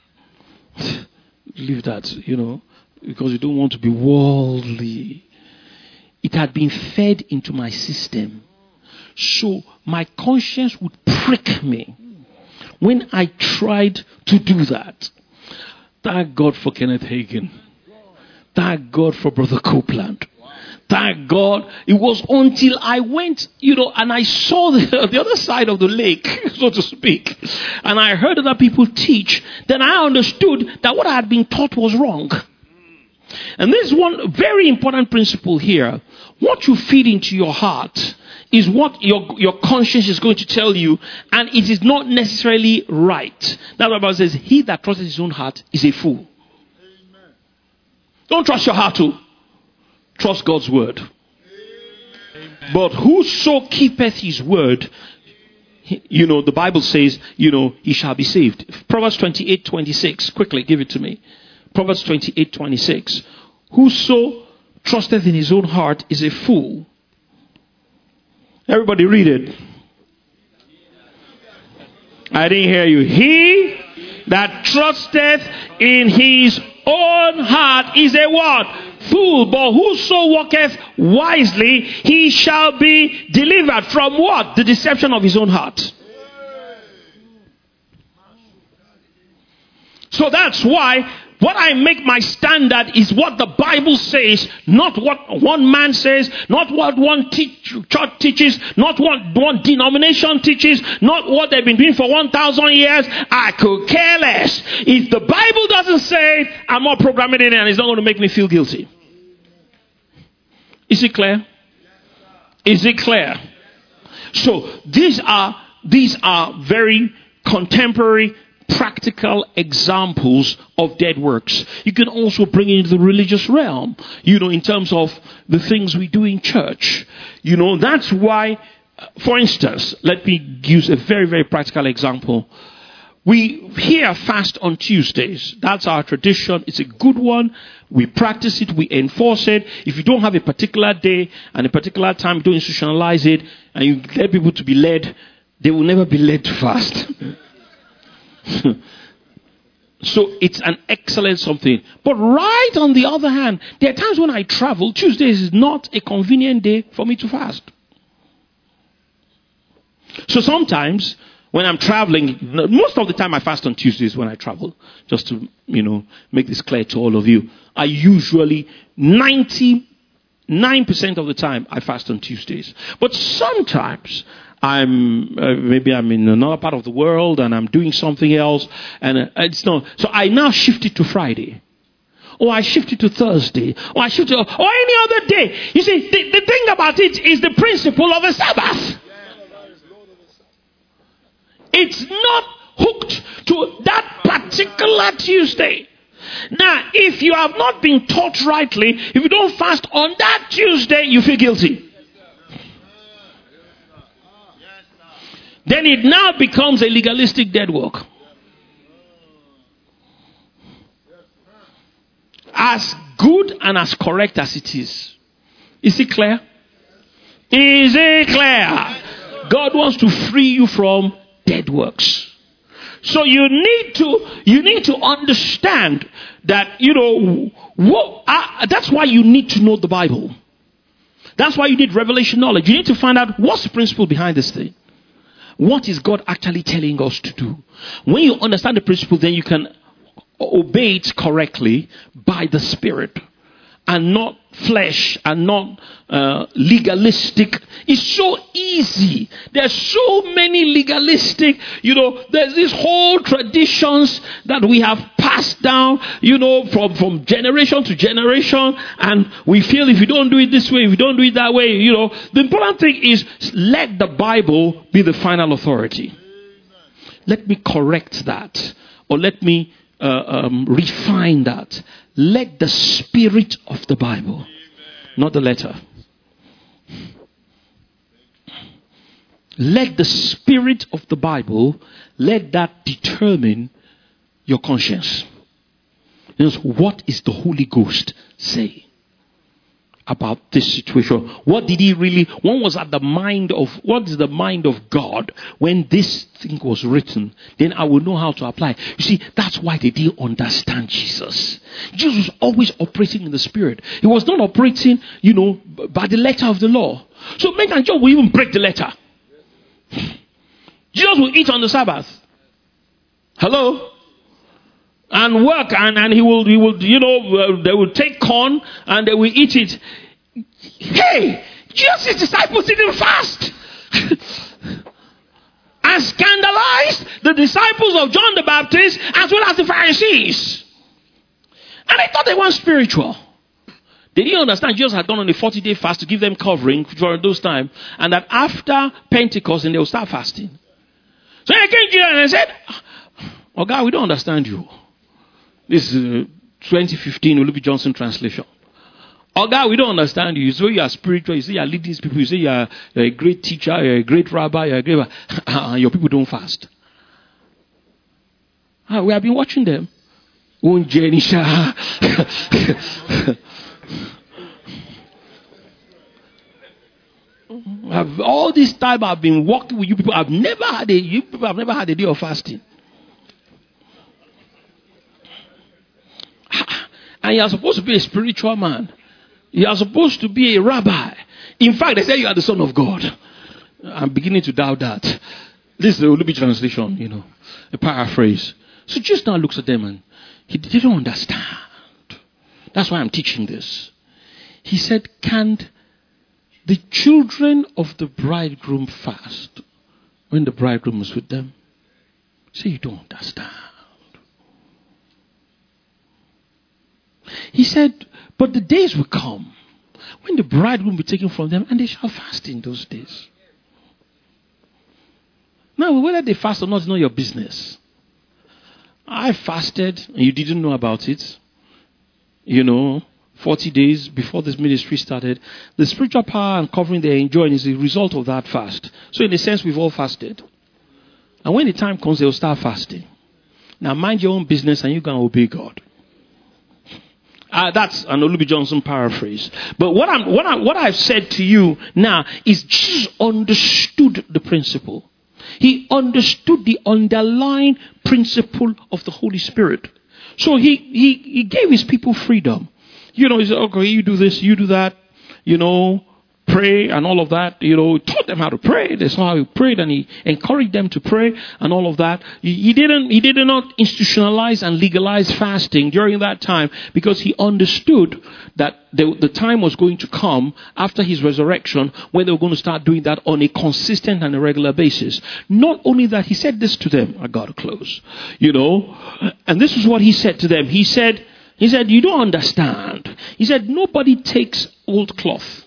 Leave that, you know, because you don't want to be worldly. It had been fed into my system. So my conscience would prick me when I tried to do that. Thank God for Kenneth Hagin. Thank God for Brother Copeland. Thank God. It was until I went, you know, and I saw the, the other side of the lake, so to speak, and I heard other people teach, then I understood that what I had been taught was wrong. And there's one very important principle here. What you feed into your heart is what your, your conscience is going to tell you, and it is not necessarily right. That's what the Bible says, he that trusts his own heart is a fool. Amen. Don't trust your heart too. Trust God's word. Amen. But whoso keepeth his word, you know, the Bible says, you know, he shall be saved. Proverbs twenty-eight twenty-six. Quickly, give it to me. Proverbs twenty-eight twenty-six. Whoso trusteth in his own heart is a fool. Everybody read it. I didn't hear you. He that trusteth in his own heart is a what? Fool. But whoso walketh wisely, he shall be delivered from what? The deception of his own heart. So that's why what I make my standard is what the Bible says, not what one man says, not what one teach, church teaches, not what one denomination teaches, not what they've been doing for one thousand years. I could care less. If the Bible doesn't say it, I'm not programming it and it's not going to make me feel guilty. Is it clear? Is it clear? So these are these are very contemporary, practical examples of dead works. You can also bring it into the religious realm, you know, in terms of the things we do in church. You know, that's why, for instance, let me use a very, very practical example. We here fast on Tuesdays. That's our tradition. It's a good one. We practice it. We enforce it. If you don't have a particular day and a particular time, you don't institutionalize it, and you let people to be led, they will never be led to fast. So it's an excellent something. But right on the other hand, there are times when I travel, Tuesdays is not a convenient day for me to fast. So sometimes when I'm traveling, most of the time I fast on Tuesdays when I travel. Just to, you know, make this clear to all of you. I usually, ninety-nine percent of the time, I fast on Tuesdays. But sometimes I'm uh, maybe I'm in another part of the world and I'm doing something else, and uh, it's not. So I now shift it to Friday, or I shift it to Thursday, or I shift it, or any other day. You see, the, the thing about it is the principle of the Sabbath. It's not hooked to that particular Tuesday. Now, if you have not been taught rightly, if you don't fast on that Tuesday, you feel guilty. Then it now becomes a legalistic dead work. As good and as correct as it is. Is it clear? Is it clear? God wants to free you from dead works. So you need to you need to understand that, you know, what, uh, that's why you need to know the Bible. That's why you need revelation knowledge. You need to find out what's the principle behind this thing. What is God actually telling us to do? When you understand the principle, then you can obey it correctly by the Spirit and not flesh and not uh, legalistic. It's so easy. There's so many legalistic, you know, there's these whole traditions that we have passed down, you know, from, from generation to generation, and we feel if you don't do it this way, if you don't do it that way, you know, the important thing is let the Bible be the final authority. Let me correct that, or let me uh, um, refine that. Let the spirit of the Bible, not the letter. Let the spirit of the Bible, let that determine your conscience. What is the Holy Ghost saying about this situation? What did he really, what was at the mind of, what is the mind of God when this thing was written? Then I will know how to apply. You see, that's why they didn't understand Jesus. Jesus was always operating in the Spirit. He was not operating, you know, by the letter of the law. So men and John will even break the letter. Jesus will eat on the Sabbath. Hello? And work, and, and he will, he will, you know, uh, they will take corn and they will eat it. Hey, Jesus' disciples didn't fast. And scandalized the disciples of John the Baptist as well as the Pharisees. And they thought they weren't spiritual. They didn't understand Jesus had gone on a forty-day fast to give them covering for those times, and that after Pentecost, and they will start fasting. So they came to Jesus and they said, "Oh God, we don't understand you." This is uh, twenty fifteen Olubi Johnson translation. "Oh God, we don't understand you. You say you are spiritual. You say you are leading these people. You say you are, you are a great teacher. You are a great rabbi. You are a great, and your people don't fast." Ah, we have been watching them. I've, all this time I've been walking with you people. I've never had a you people have never had a day of fasting. And you are supposed to be a spiritual man. You are supposed to be a rabbi. In fact, they say you are the Son of God. I'm beginning to doubt that. This is the Olubi translation, you know, a paraphrase. So Jesus now looks at them and he didn't understand. That's why I'm teaching this. He said, "Can't the children of the bridegroom fast when the bridegroom is with them?" Say, you don't understand. He said, "But the days will come when the bridegroom will be taken from them, and they shall fast in those days." Now, whether they fast or not is not your business. I fasted and you didn't know about it. You know, forty days before this ministry started. The spiritual power and covering they're enjoying is a result of that fast. So in a sense, we've all fasted. And when the time comes, they'll start fasting. Now mind your own business and you can obey God. Uh, that's an Olubi Johnson paraphrase. But what I'm, what I, what I've said to you now is Jesus understood the principle. He understood the underlying principle of the Holy Spirit. So he, he, he gave his people freedom. You know, he said, okay, you do this, you do that, you know, pray and all of that. You know, taught them how to pray. That's how he prayed, and he encouraged them to pray and all of that. He, he didn't, he did not institutionalize and legalize fasting during that time because he understood that the, the time was going to come after his resurrection when they were going to start doing that on a consistent and a regular basis. Not only that, he said this to them. I got to close. You know, and this is what he said to them. He said, he said, you don't understand. He said, nobody takes old cloth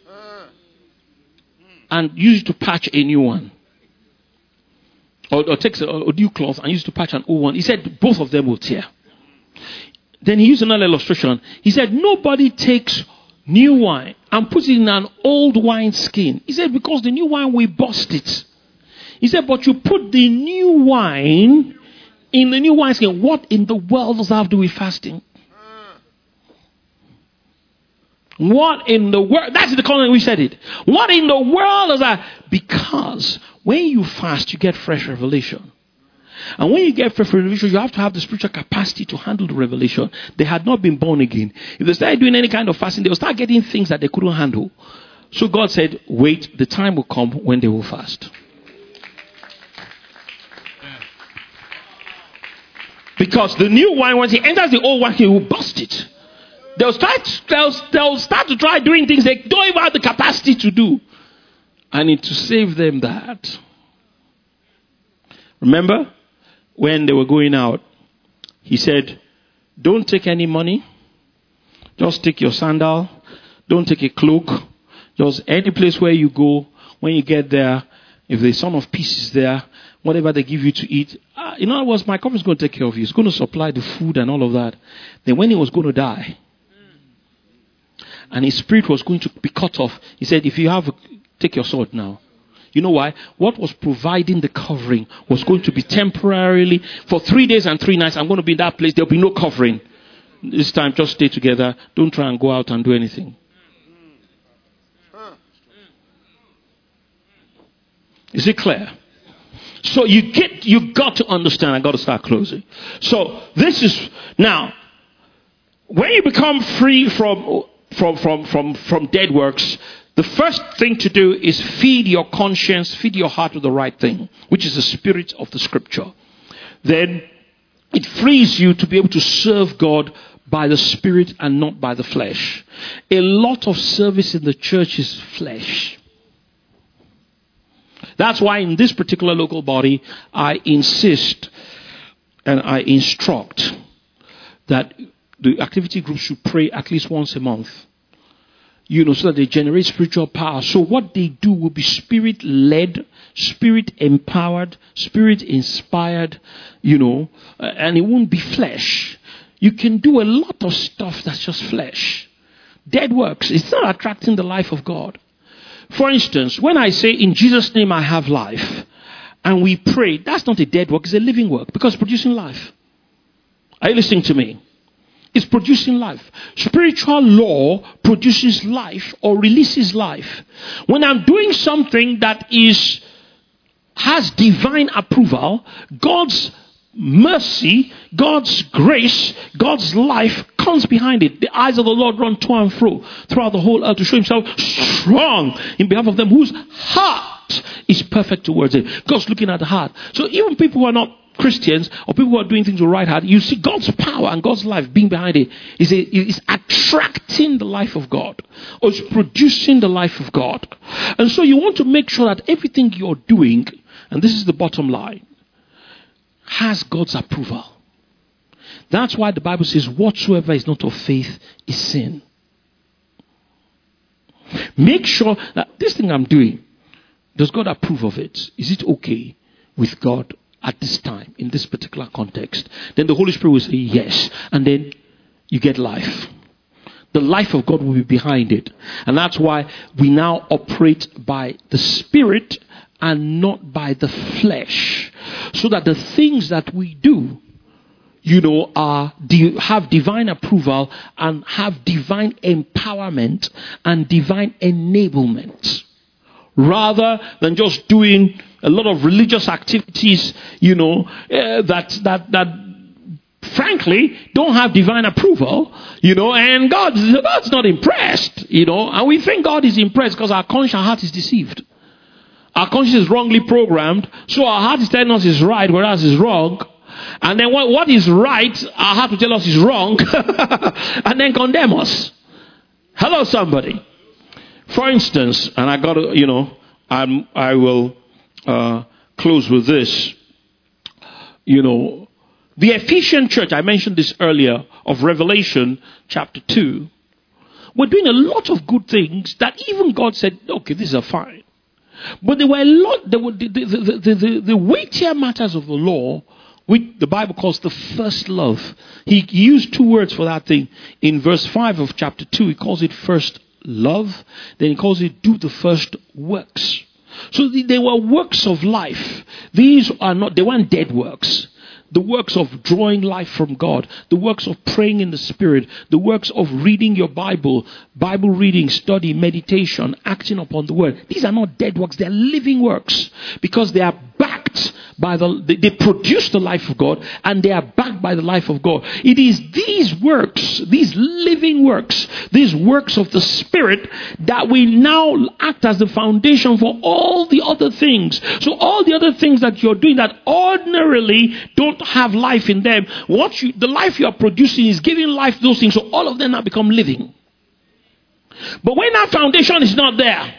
and use it to patch a new one. Or, or takes a, a new cloth and use it to patch an old one. He said both of them will tear. Then he used another illustration. He said nobody takes new wine and puts it in an old wine skin. He said because the new wine will burst it. He said but you put the new wine in the new wine skin. What in the world does that have to do with fasting? What in the world? That's the context we said it. What in the world is that? Because when you fast, you get fresh revelation. And when you get fresh revelation, you have to have the spiritual capacity to handle the revelation. They had not been born again. If they started doing any kind of fasting, they will start getting things that they couldn't handle. So God said, wait, the time will come when they will fast. Because the new wine, once it enters the old wine, he will burst it. They'll start, they'll, they'll start to try doing things they don't even have the capacity to do. I need to save them that. Remember when they were going out, he said, don't take any money. Just take your sandal. Don't take a cloak. Just any place where you go, when you get there, if the Son of Peace is there, whatever they give you to eat. Uh, in other words, my company is going to take care of you. It's going to supply the food and all of that. Then when he was going to die, and his spirit was going to be cut off, he said, if you have, a, take your sword now. You know why? What was providing the covering was going to be temporarily, for three days and three nights, I'm going to be in that place, there'll be no covering. This time, just stay together. Don't try and go out and do anything. Is it clear? So you get, you got to understand, I got to start closing. So this is, now, when you become free from From, from, from, from dead works, the first thing to do is feed your conscience, feed your heart with the right thing, which is the spirit of the scripture. Then it frees you to be able to serve God by the spirit and not by the flesh. A lot of service in the church is flesh. That's why in this particular local body, I insist and I instruct that the activity group should pray at least once a month. You know, so that they generate spiritual power. So what they do will be spirit-led, spirit-empowered, spirit-inspired, you know, uh, and it won't be flesh. You can do a lot of stuff that's just flesh. Dead works. It's not attracting the life of God. For instance, when I say, in Jesus' name I have life, and we pray, that's not a dead work, it's a living work, because it's producing life. Are you listening to me? It's producing life. Spiritual law produces life or releases life. When I'm doing something that is has divine approval, God's mercy, God's grace, God's life comes behind it. The eyes of the Lord run to and fro throughout the whole earth to show himself strong in behalf of them whose heart is perfect towards him. God's looking at the heart. So even people who are not Christians or people who are doing things with right heart, you see God's power and God's life being behind it. Is is attracting the life of God, or it's producing the life of God. And so you want to make sure that everything you're doing, and this is the bottom line, has God's approval. That's why the Bible says whatsoever is not of faith is sin. Make sure that this thing I'm doing, does God approve of it? Is it okay? with God at this time, in this particular context? Then the Holy Spirit will say yes. And then you get life. The life of God will be behind it. And that's why we now operate by the Spirit and not by the flesh. So that the things that we do, you know, are have divine approval and have divine empowerment and divine enablement. Rather than just doing a lot of religious activities, you know, uh, that that that frankly don't have divine approval, you know, and God, God's not impressed, you know, and we think God is impressed because our conscious heart is deceived. Our conscience is wrongly programmed, so our heart is telling us it's right, whereas it's wrong. And then what, what is right, our heart will tell us is wrong, and then condemn us. Hello, somebody. For instance, and I got to, you know, I'm, I will uh, close with this. You know, the Ephesian church, I mentioned this earlier, of Revelation chapter two, were doing a lot of good things that even God said, okay, these are fine. But there were a lot, there were the, the, the, the, the, the weightier matters of the law, which the Bible calls the first love. He used two words for that thing. In verse five of chapter two, he calls it first love. Then he calls it do the first works. So the, they were works of life. These are not, they weren't dead works. The works of drawing life from God, the works of praying in the Spirit, the works of reading your Bible, Bible reading, study, meditation, acting upon the Word. These are not dead works, they're living works because they are backed by the, they, they produce the life of God and they are backed by the life of God. It is these works, these living works, these works of the Spirit that will now act as the foundation for all the other things. So all the other things that you're doing that ordinarily don't have life in them, what you, the life you are producing is giving life to those things, so all of them now become living. But when that foundation is not there,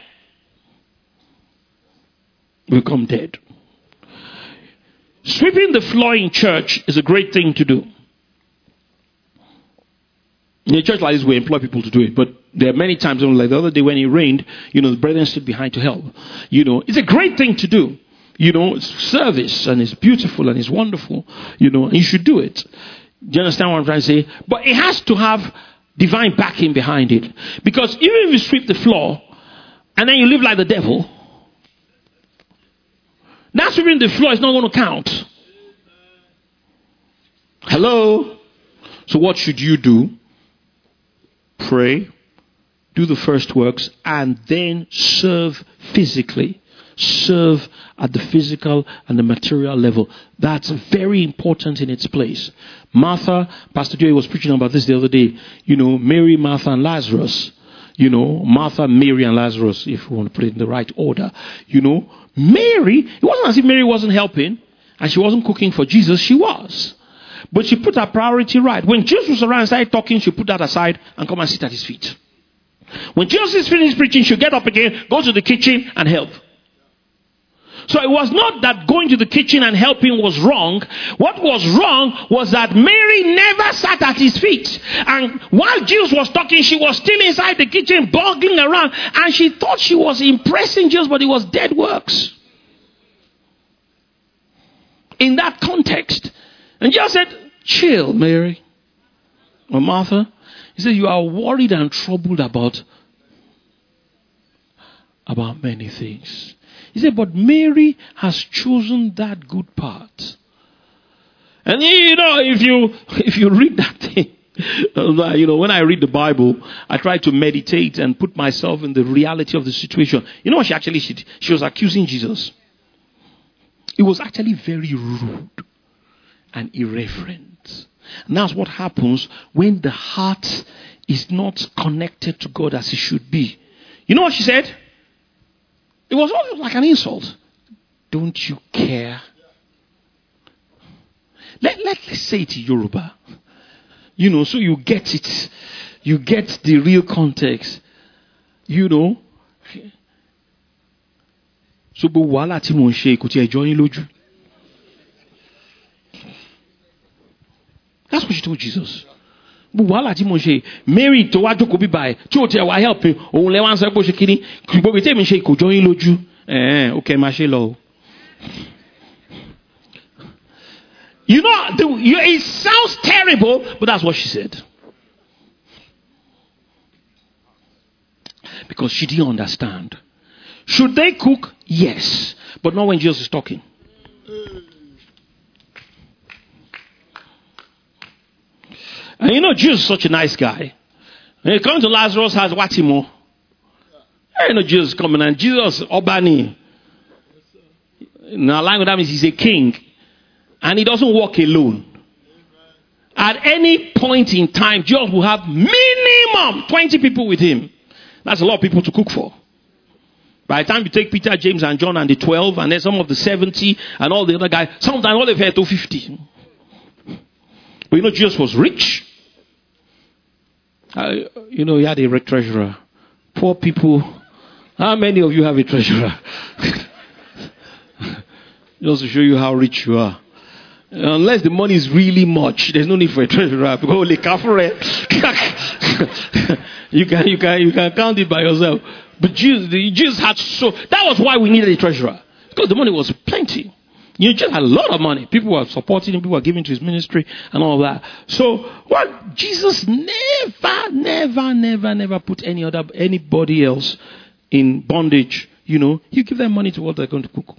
we become dead. Sweeping the floor in church is a great thing to do. In a church like this, we employ people to do it, but there are many times, like the other day when it rained, you know, the brethren stood behind to help. You know, it's a great thing to do. You know, it's service and it's beautiful and it's wonderful, you know, and you should do it. Do you understand what I'm trying to say? But it has to have divine backing behind it. Because even if you sweep the floor and then you live like the devil, that sweeping the floor is not going to count. Hello? So what should you do? Pray, do the first works, and then serve physically. Serve at the physical and the material level. That's very important in its place. Martha, Pastor Joey was preaching about this the other day. You know, Mary, Martha, and Lazarus. You know, Martha, Mary, and Lazarus, if we want to put it in the right order. You know, Mary, it wasn't as if Mary wasn't helping and she wasn't cooking for Jesus. She was. But she put her priority right. When Jesus was around and started talking, she put that aside and come and sit at his feet. When Jesus is finished preaching, she'll get up again, go to the kitchen and help. So it was not that going to the kitchen and helping was wrong. What was wrong was that Mary never sat at his feet. And while Jesus was talking, she was still inside the kitchen, boggling around. And she thought she was impressing Jesus, but it was dead works. In that context. And Jesus said, chill, Mary. Or Martha. He said, you are worried and troubled about, about many things. He said, but Mary has chosen that good part. And you know, if you if you read that thing, you know, when I read the Bible, I try to meditate and put myself in the reality of the situation. You know what she actually did? She was accusing Jesus. It was actually very rude and irreverent. And that's what happens when the heart is not connected to God as it should be. You know what she said? It was almost like an insult. Don't you care? Let, let, let's say it in Yoruba. You know, so you get it. You get the real context. You know. So, but wala ti mo nse ko ti ejo yin loju. That's what she told Jesus. But wala ti mo nse, Mary to wa joko bi bai, ti o ti e wa help me, ohun le wa nso pe o se kini, gbogbo te mi nse ko jo yin loju. Eh, okay, ma se lo. You know, the, you, it sounds terrible, but that's what she said. Because she didn't understand. Should they cook? Yes. But not when Jesus is talking. And you know, Jesus is such a nice guy. When he comes to Lazarus' house, watch him more. You know, Jesus coming and Jesus, Obani. Now, language that means he's a king. And he doesn't walk alone. At any point in time, Jesus will have minimum twenty people with him. That's a lot of people to cook for. By the time you take Peter, James, and John, and the twelve, and then some of the seventy, and all the other guys, sometimes all they've had to fifty. But you know, Jesus was rich. Uh, you know, he had a treasurer. Poor people. How many of you have a treasurer? Just to show you how rich you are. Unless the money is really much, there's no need for a treasurer. Because only you can you can you can count it by yourself. But Jesus, Jesus had so that was why we needed a treasurer. Because the money was plenty. You just had a lot of money. People were supporting him, people were giving to his ministry and all that. So what Jesus never, never, never, never put any other anybody else in bondage. You know, you give them money to what they're going to cook.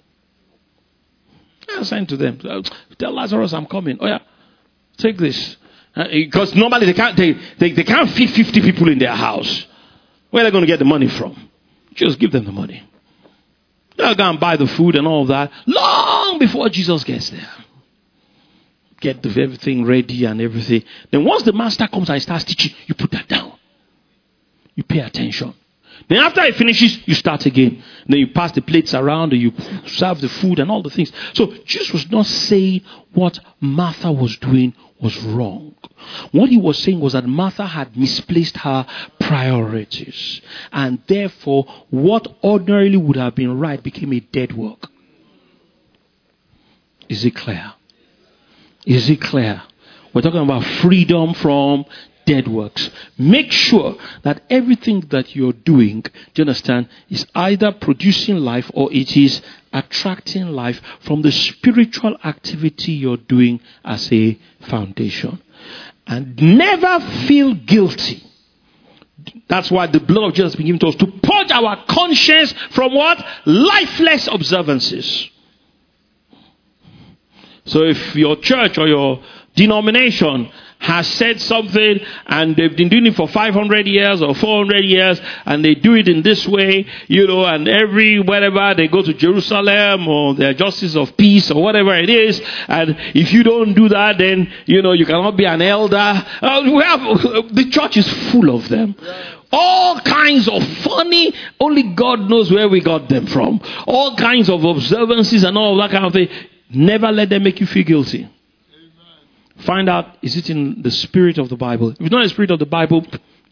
I signed to them. Tell Lazarus I'm coming. Oh yeah, take this. Uh, because normally they can't they, they, they can't feed fifty people in their house. Where are they going to get the money from? Just give them the money. They'll go and buy the food and all that long before Jesus gets there. Get the, everything ready and everything. Then once the master comes and starts teaching, you put that down. You pay attention. Then after he finishes, you start again. Then you pass the plates around and you serve the food and all the things. So Jesus was not saying what Martha was doing was wrong. What he was saying was that Martha had misplaced her priorities. And therefore, what ordinarily would have been right became a dead work. Is it clear? Is it clear? We're talking about freedom from dead works. Make sure that everything that you're doing, do you understand, is either producing life or it is attracting life from the spiritual activity you're doing as a foundation. And never feel guilty. That's why the blood of Jesus has been given to us to purge our conscience from what? Lifeless observances. So if your church or your denomination has said something and they've been doing it for five hundred years or four hundred years and they do it in this way, you know, and every wherever they go to Jerusalem or their justice of peace or whatever it is, and if you don't do that, then, you know, you cannot be an elder. Uh, we have, the church is full of them. All kinds of funny, only God knows where we got them from. All kinds of observances and all that kind of thing. Never let them make you feel guilty. Find out, is it in the spirit of the Bible? If it's not in the spirit of the Bible,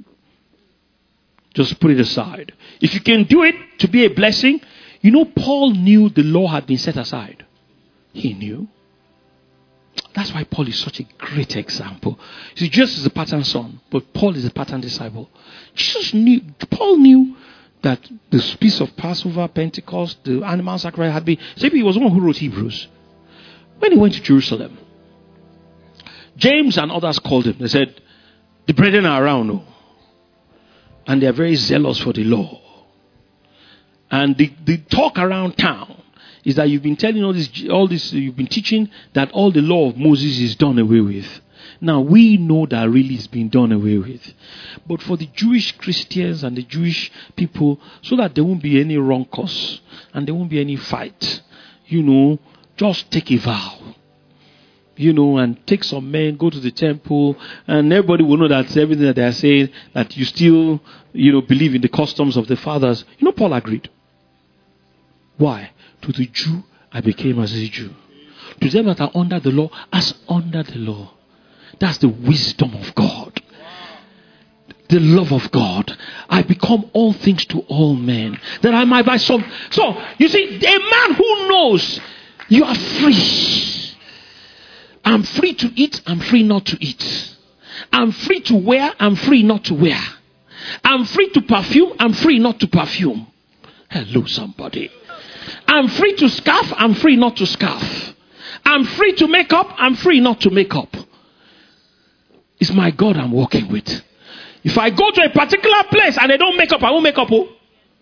just put it aside. If you can do it to be a blessing, you know, Paul knew the law had been set aside. He knew. That's why Paul is such a great example. See, Jesus is a pattern son, but Paul is a pattern disciple. Jesus knew, Paul knew that the piece of Passover, Pentecost, the animal sacrifice had been, maybe he was the one who wrote Hebrews. When he went to Jerusalem, James and others called him. They said, the brethren are around, oh, and they are very zealous for the law. And the, the talk around town is that you've been telling all this, all this, you've been teaching that all the law of Moses is done away with. Now, we know that really it's been done away with. But for the Jewish Christians and the Jewish people, so that there won't be any wrong cause and there won't be any fight, you know, just take a vow. You know, and take some men, go to the temple, and everybody will know that everything that they are saying, that you still, you know, believe in the customs of the fathers. You know, Paul agreed. Why? To the Jew, I became as a Jew. To them that are under the law, as under the law. That's the wisdom of God. The love of God. I become all things to all men, that I might by some. So, you see, a man who knows you are free. I'm free to eat, I'm free not to eat. I'm free to wear, I'm free not to wear. I'm free to perfume, I'm free not to perfume. Hello, somebody. I'm free to scarf, I'm free not to scarf. I'm free to make up. I'm free not to make up. It's my God I'm working with. If I go to a particular place and they don't make up, I won't make up. Oh,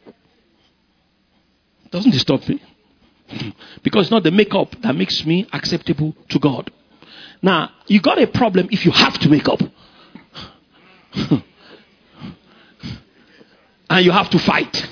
doesn't disturb me. Because it's not the makeup that makes me acceptable to God. Now, you got a problem if you have to make up. And you have to fight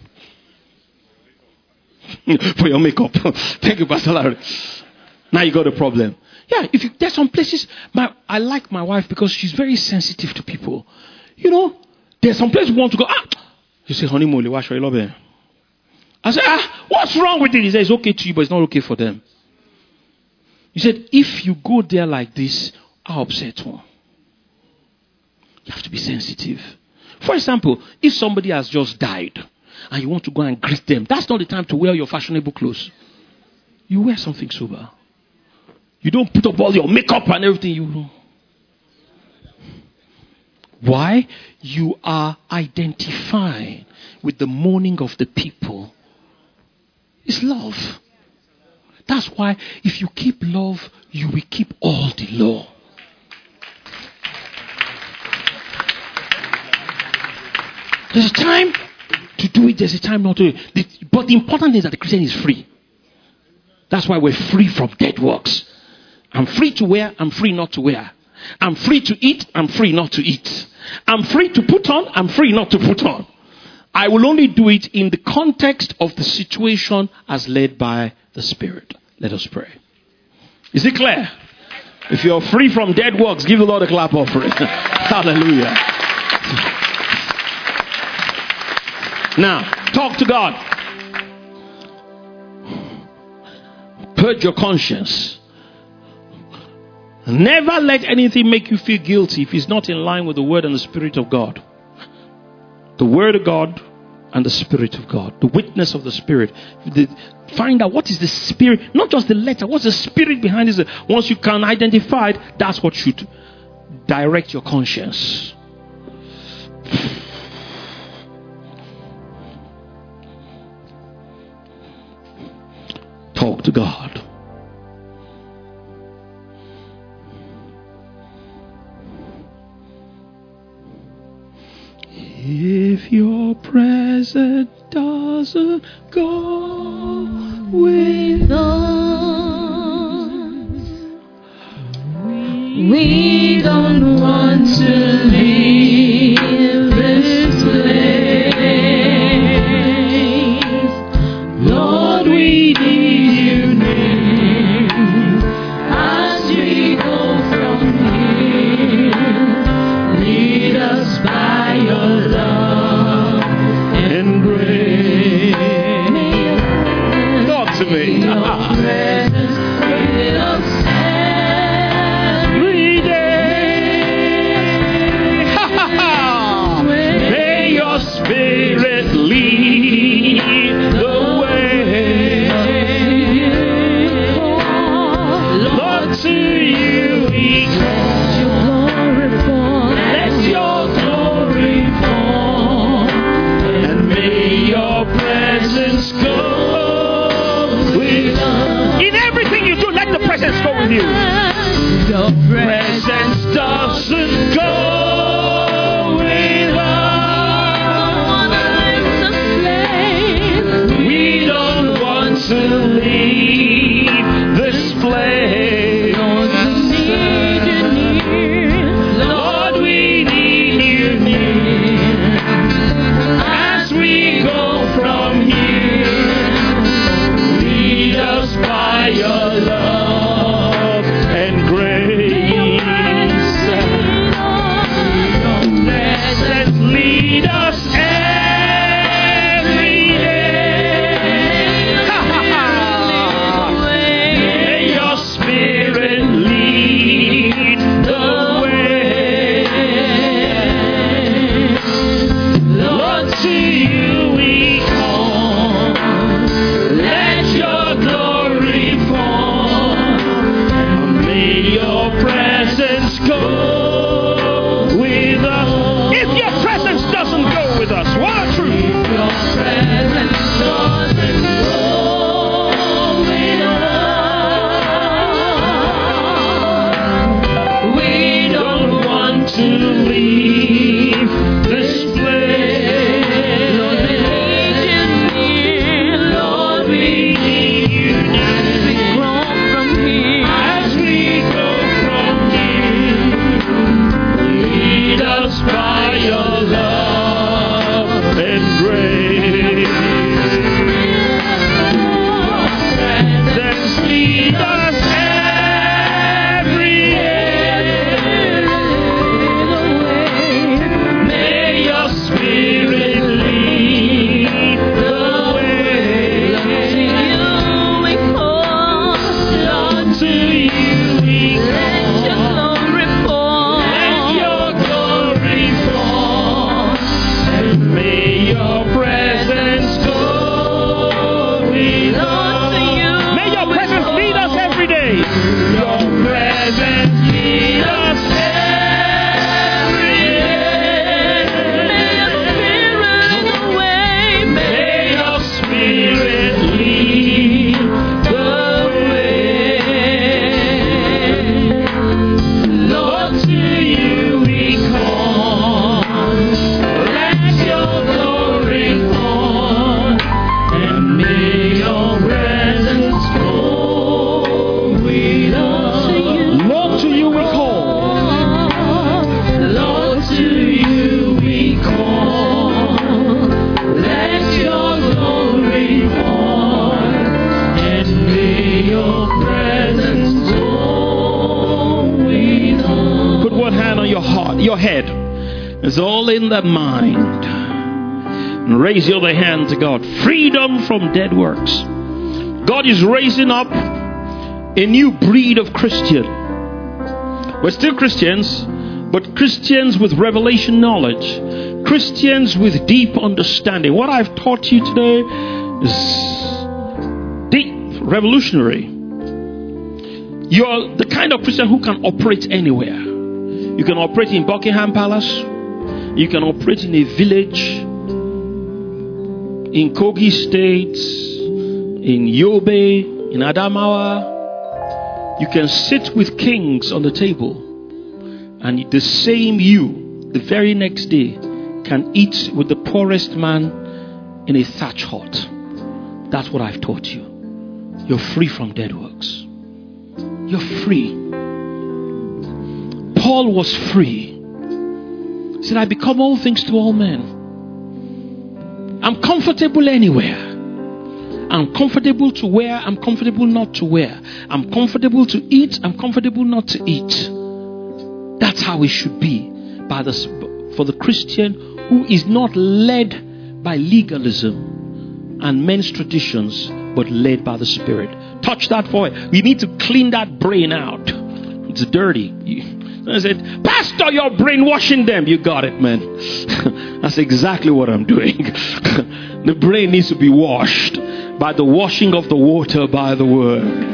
for your makeup. Thank you, Pastor Larry. Now you got a problem. Yeah, if you, there's some places, my, I like my wife because she's very sensitive to people. You know, there's some places we want to go. Ah, you say, honey, Molly, why should I love her? I said, ah, what's wrong with it? He said, it's okay to you, but it's not okay for them. He said, if you go there like this, I'll upset one. You have to be sensitive. For example, if somebody has just died and you want to go and greet them, that's not the time to wear your fashionable clothes. You wear something sober. You don't put up all your makeup and everything you do. Why? You are identifying with the mourning of the people. It's love. That's why if you keep love, you will keep all the law. There's a time to do it, there's a time not to do it. But the important thing is that the Christian is free. That's why we're free from dead works. I'm free to wear, I'm free not to wear. I'm free to eat, I'm free not to eat. I'm free to put on, I'm free not to put on. I will only do it in the context of the situation as led by the Spirit. Let us pray. Is it clear? If you're free from dead works, give the Lord a clap offering. Hallelujah. Now, talk to God. Purge your conscience. Never let anything make you feel guilty if it's not in line with the Word and the Spirit of God. The Word of God and the Spirit of God. The witness of the Spirit. The, find out what is the Spirit. Not just the letter. What's the Spirit behind it? Once you can identify it, that's what should direct your conscience. Talk to God. If your presence doesn't go with us, we don't want to leave this place. Lord, we need you near as we go from here. Lead us by your love and grace. talk to me. Your presence with us every day. May your Spirit lead the way. Lord, to you we call. Let your glory fall. And may your presence go with us. In everything you do, let the presence go with you. Your Presence doesn't go with us. We don't want to leave this place. Lord, we need you near as we go from here. Lead us by your love and grace. to you we Let your call. glory fall. Let your glory fall, and may your presence go with Lord, to us. you May your we presence call. lead us every day. Your presence lead us every day. May your spirit lead the way. May your spirit lead the way. Lord, to you we call. Let your glory fall, and may your presence go with us. Lord, to you we call. Lord, to you we call. Let your glory fall, and may your presence go with us. Put one hand on your heart, your head. It's all in the mind. And raise your other hand to God. Freedom from dead works. God is raising up a new breed of Christian. We're still Christians, but Christians with revelation knowledge. Christians with deep understanding. What I've taught you today is deep, revolutionary. You're the kind of Christian who can operate anywhere. You can operate in Buckingham Palace. You can operate in a village, in Kogi State, in Yobe, in Adamawa. You can sit with kings on the table, and the same you, the very next day, can eat with the poorest man in a thatch hut. That's what I've taught you. You're free from dead works. You're free. Paul was free. He said, I become all things to all men. I'm comfortable anywhere. I'm comfortable to wear. I'm comfortable not to wear. I'm comfortable to eat. I'm comfortable not to eat. That's how it should be by the, for the Christian who is not led by legalism and men's traditions, but led by the Spirit. Touch that for it. We need to clean that brain out. It's dirty. I said, Pastor, you're brainwashing them. You got it, man. That's exactly what I'm doing. The brain needs to be washed by the washing of the water by the word.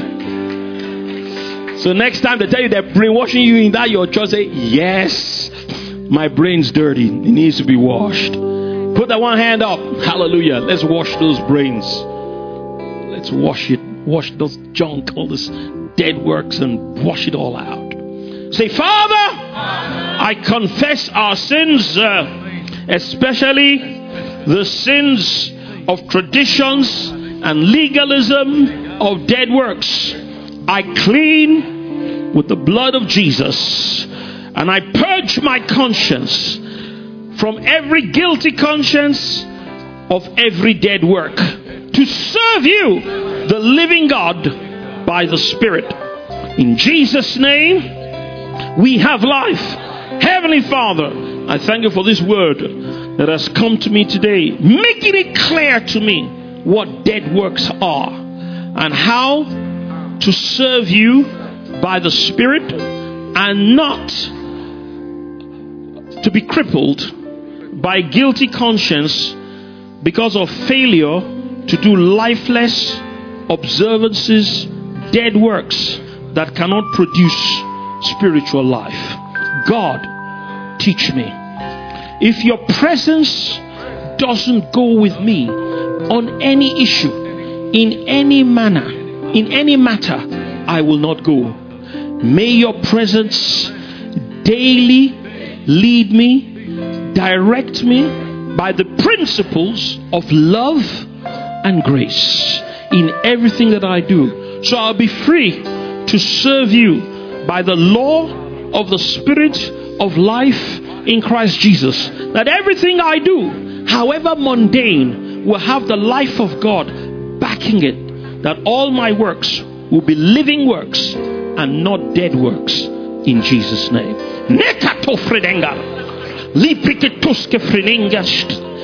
So next time they tell you they're brainwashing you in that your church, say, yes, my brain's dirty. It needs to be washed. Put that one hand up. Hallelujah. Let's wash those brains. Let's wash it. Wash those junk, all this dead works, and wash it all out. Say, Father, I confess our sins, uh, especially the sins of traditions and legalism of dead works. I clean with the blood of Jesus, and I purge my conscience from every guilty conscience of every dead work to serve you, the living God, by the Spirit. In Jesus' name, we have life. Heavenly Father, I thank you for this word that has come to me today, making it clear to me what dead works are and how to serve you by the Spirit and not to be crippled by guilty conscience because of failure to do lifeless observances, dead works that cannot produce spiritual life. God, teach me. If your presence doesn't go with me on any issue, in any manner, in any matter, I will not go. May your presence daily lead me, direct me by the principles of love and grace in everything that I do. So I'll be free to serve you by the law of the Spirit of life in Christ Jesus. That everything I do, however mundane, will have the life of God backing it. That all my works will be living works and not dead works. In Jesus' name.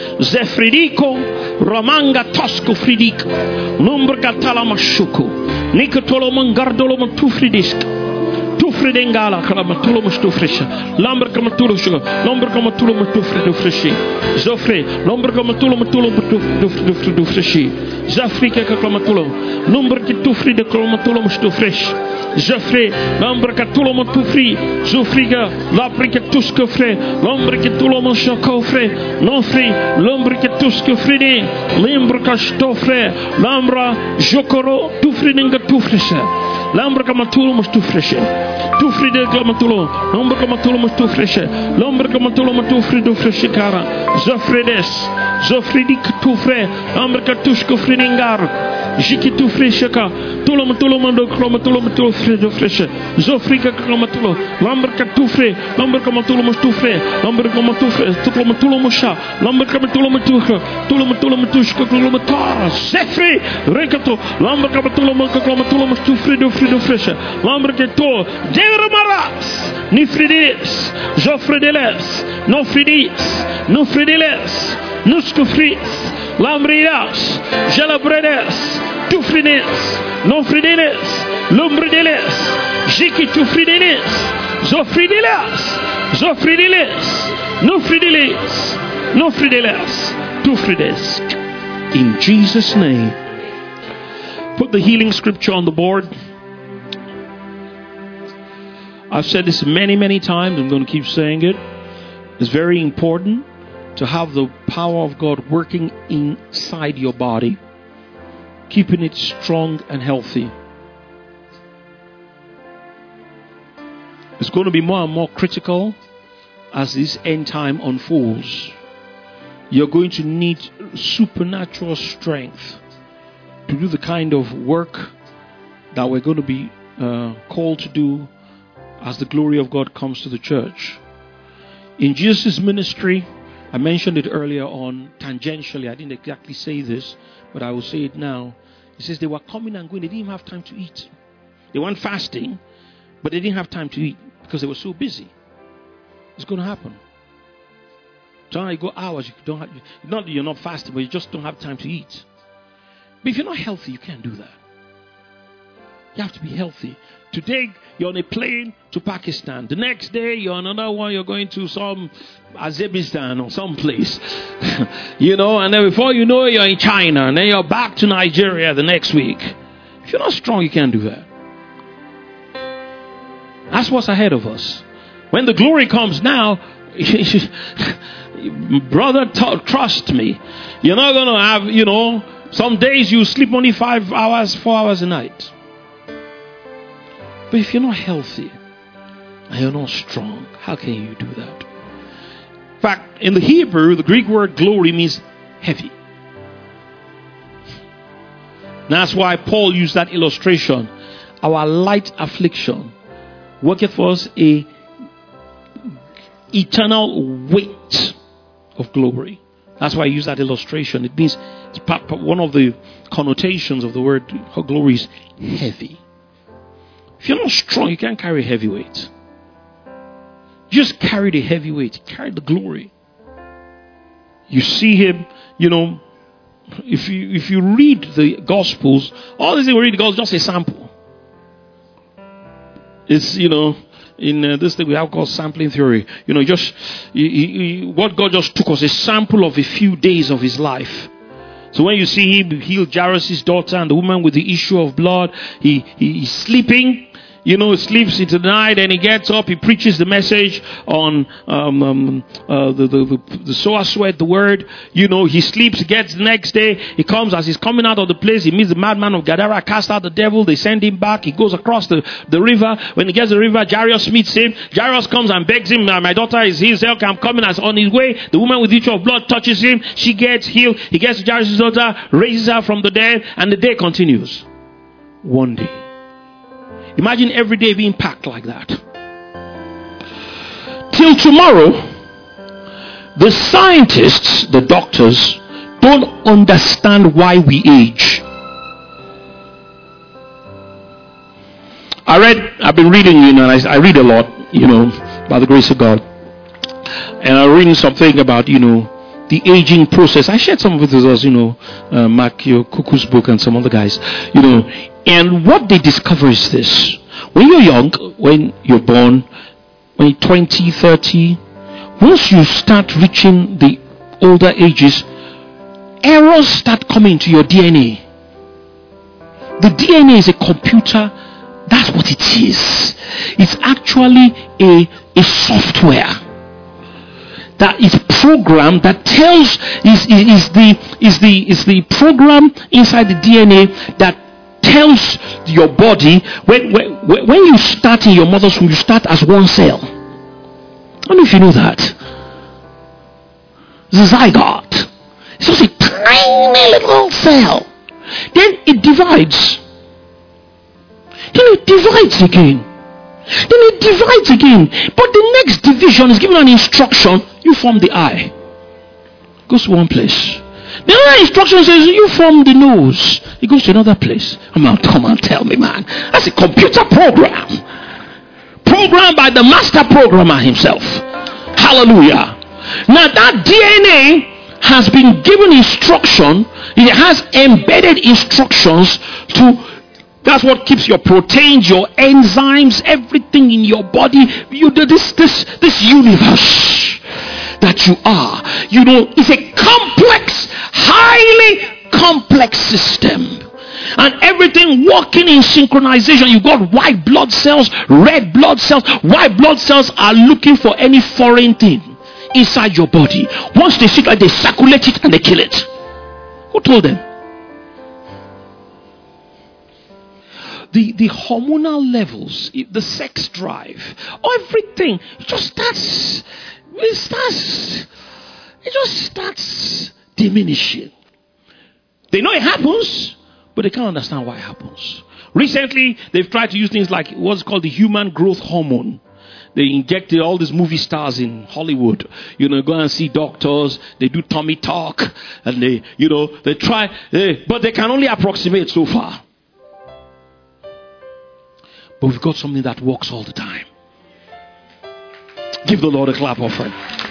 Zefridico, Ramanga Tosco Fridico, Numbrga Talamashuko, Nicotolo Mangardolo Tufridisk. Tufridengala Kramatulo Mustufrisha, Lambra Kamatulo Sugar, Lambra Kamatulo Matufri Frishi, Zofre, Lambra Kamatulo Matulo Matufri, Zafrika Kamatulo, Lumber Kitufri de Kromatulo Mustufresh, Zafre, Lambra Katulo Matufri, Zofriga, Labrika Tuskofre, Lambra Kitulo Mashakofre, Nofri, Lambra Kituskofride, Limbra Kastofre, Lambra Jokoro, Tufridinga Tufrisha, Lambra Kamatulo Mustufreshe. Tufri de Glamatulo, Lombre Kamatulo Mustu Freshe, Lombre Kamatulo Mutu Frido Freshe Cara, Zofredes, Zofridik Tufre, Lombre Katushko Fridingar, Jiki Tufreshaka, Tulomatulo Mando Kromatulo Mutu Frido Freshe, Zofrika Kromatulo, Lombre Katufre, Lombre Kamatulo Mustufre, Lombre Kamatufre, Tuklomatulo Musha, Lombre Kamatulo Mutuka, Tulomatulo Mutushka Klomatara, Zefri, Rekato, Lombre Kamatulo Mukamatulo Mustufrido Frido Freshe, Lombre Keto, Maras, Nifridis, Joffredeles, Nofridis, Nofrideles, Nuscufris, Lambridas, Gelabredes, Tufrides, Nofrideles, Lumbrideles, Jiki Tufrideles, Zofrideles, Zofrideles, Nofrideles, Nofrideles, Tufrides. In Jesus' name. Put the healing scripture on the board. I've said this many, many times. I'm going to keep saying it. It's very important to have the power of God working inside your body, keeping it strong and healthy. It's going to be more and more critical as this end time unfolds. You're going to need supernatural strength to do the kind of work that we're going to be uh, called to do as the glory of God comes to the church. In Jesus' ministry, I mentioned it earlier on tangentially. I didn't exactly say this, but I will say it now. He says they were coming and going. They didn't even have time to eat. They weren't fasting, but they didn't have time to eat because they were so busy. It's going to happen. So you go hours, you don't have, not that you're not fasting, but you just don't have time to eat. But if you're not healthy, you can't do that. You have to be healthy. Today, you're on a plane to Pakistan. The next day, you're on another one, you're going to some Azerbaijan or some place. You know, and then before you know it, you're in China. And then you're back to Nigeria the next week. If you're not strong, you can't do that. That's what's ahead of us. When the glory comes now, brother, t- trust me. You're not going to have, you know, some days you sleep only five hours, four hours a night. But if you're not healthy and you're not strong, how can you do that? In fact, in the Hebrew, the Greek word glory means heavy. That's why Paul used that illustration. Our light affliction worketh for us a eternal weight of glory. That's why I use that illustration. It means it's part, part, one of the connotations of the word glory is heavy. If you're not strong, you can't carry heavy weight. Just carry the heavy weight. Carry the glory. You see him, you know, if you if you read the Gospels, all this thing we read the Gospels is just a sample. It's, you know, in uh, this thing we have called sampling theory. You know, just you, you, what God just took us a sample of a few days of his life. So when you see him heal Jairus' daughter and the woman with the issue of blood, he, he he's sleeping. You know, he sleeps into the night and he gets up, he preaches the message on um, um, uh, the, the, the, the sower sweat, the word. You know, he sleeps, he gets the next day, he comes, as he's coming out of the place, he meets the madman of Gadara, cast out the devil, they send him back, he goes across the, the river. When he gets the river, Jairus meets him. Jairus comes and begs him, my daughter is healed, okay, I'm coming. As on his way, the woman with the issue of blood touches him, she gets healed, he gets to Jairus' daughter, raises her from the dead, and the day continues. One day. Imagine every day being packed like that. Till tomorrow, the scientists, the doctors, don't understand why we age. I read, I've been reading, you know, and I, I read a lot, you know, by the grace of God. And I'm reading something about, you know, the aging process. I shared some of it with us, you know, uh, Mark, your Kuku's book, and some other guys, you know. And what they discover is this: when you're young, when you're born, when you're twenty, thirty, once you start reaching the older ages, errors start coming into your D N A. The D N A is a computer. That's what it is. It's actually a, a software that is programmed, that tells is, is, is the is the is the program inside the D N A that tells your body when when, when you start in your mother's womb, you start as one cell. I don't know if you know that. The zygote. It's just a tiny little cell. Then it divides. Then it divides again. Then it divides again. But the next division is given an instruction. You form the eye. Goes to one place. The other instruction says you form the nose. It goes to another place. Come on, come on, tell me, man. That's a computer program. Programmed by the master programmer himself. Hallelujah. Now that D N A has been given instruction. It has embedded instructions to. That's what keeps your proteins, your enzymes, everything in your body. You do this, this, this universe that you are. You know, it's a complex, highly complex system. And everything working in synchronization. You've got white blood cells, red blood cells. White blood cells are looking for any foreign thing inside your body. Once they see it, they circulate it and they kill it. Who told them? The, the hormonal levels, the sex drive, everything, it just starts, it starts, it just starts diminishing. They know it happens, but they can't understand why it happens. Recently, they've tried to use things like what's called the human growth hormone. They injected all these movie stars in Hollywood. You know, go and see doctors. They do tummy talk. And they, you know, they try. They, but they can only approximate so far. But we've got something that works all the time. Give the Lord a clap offering.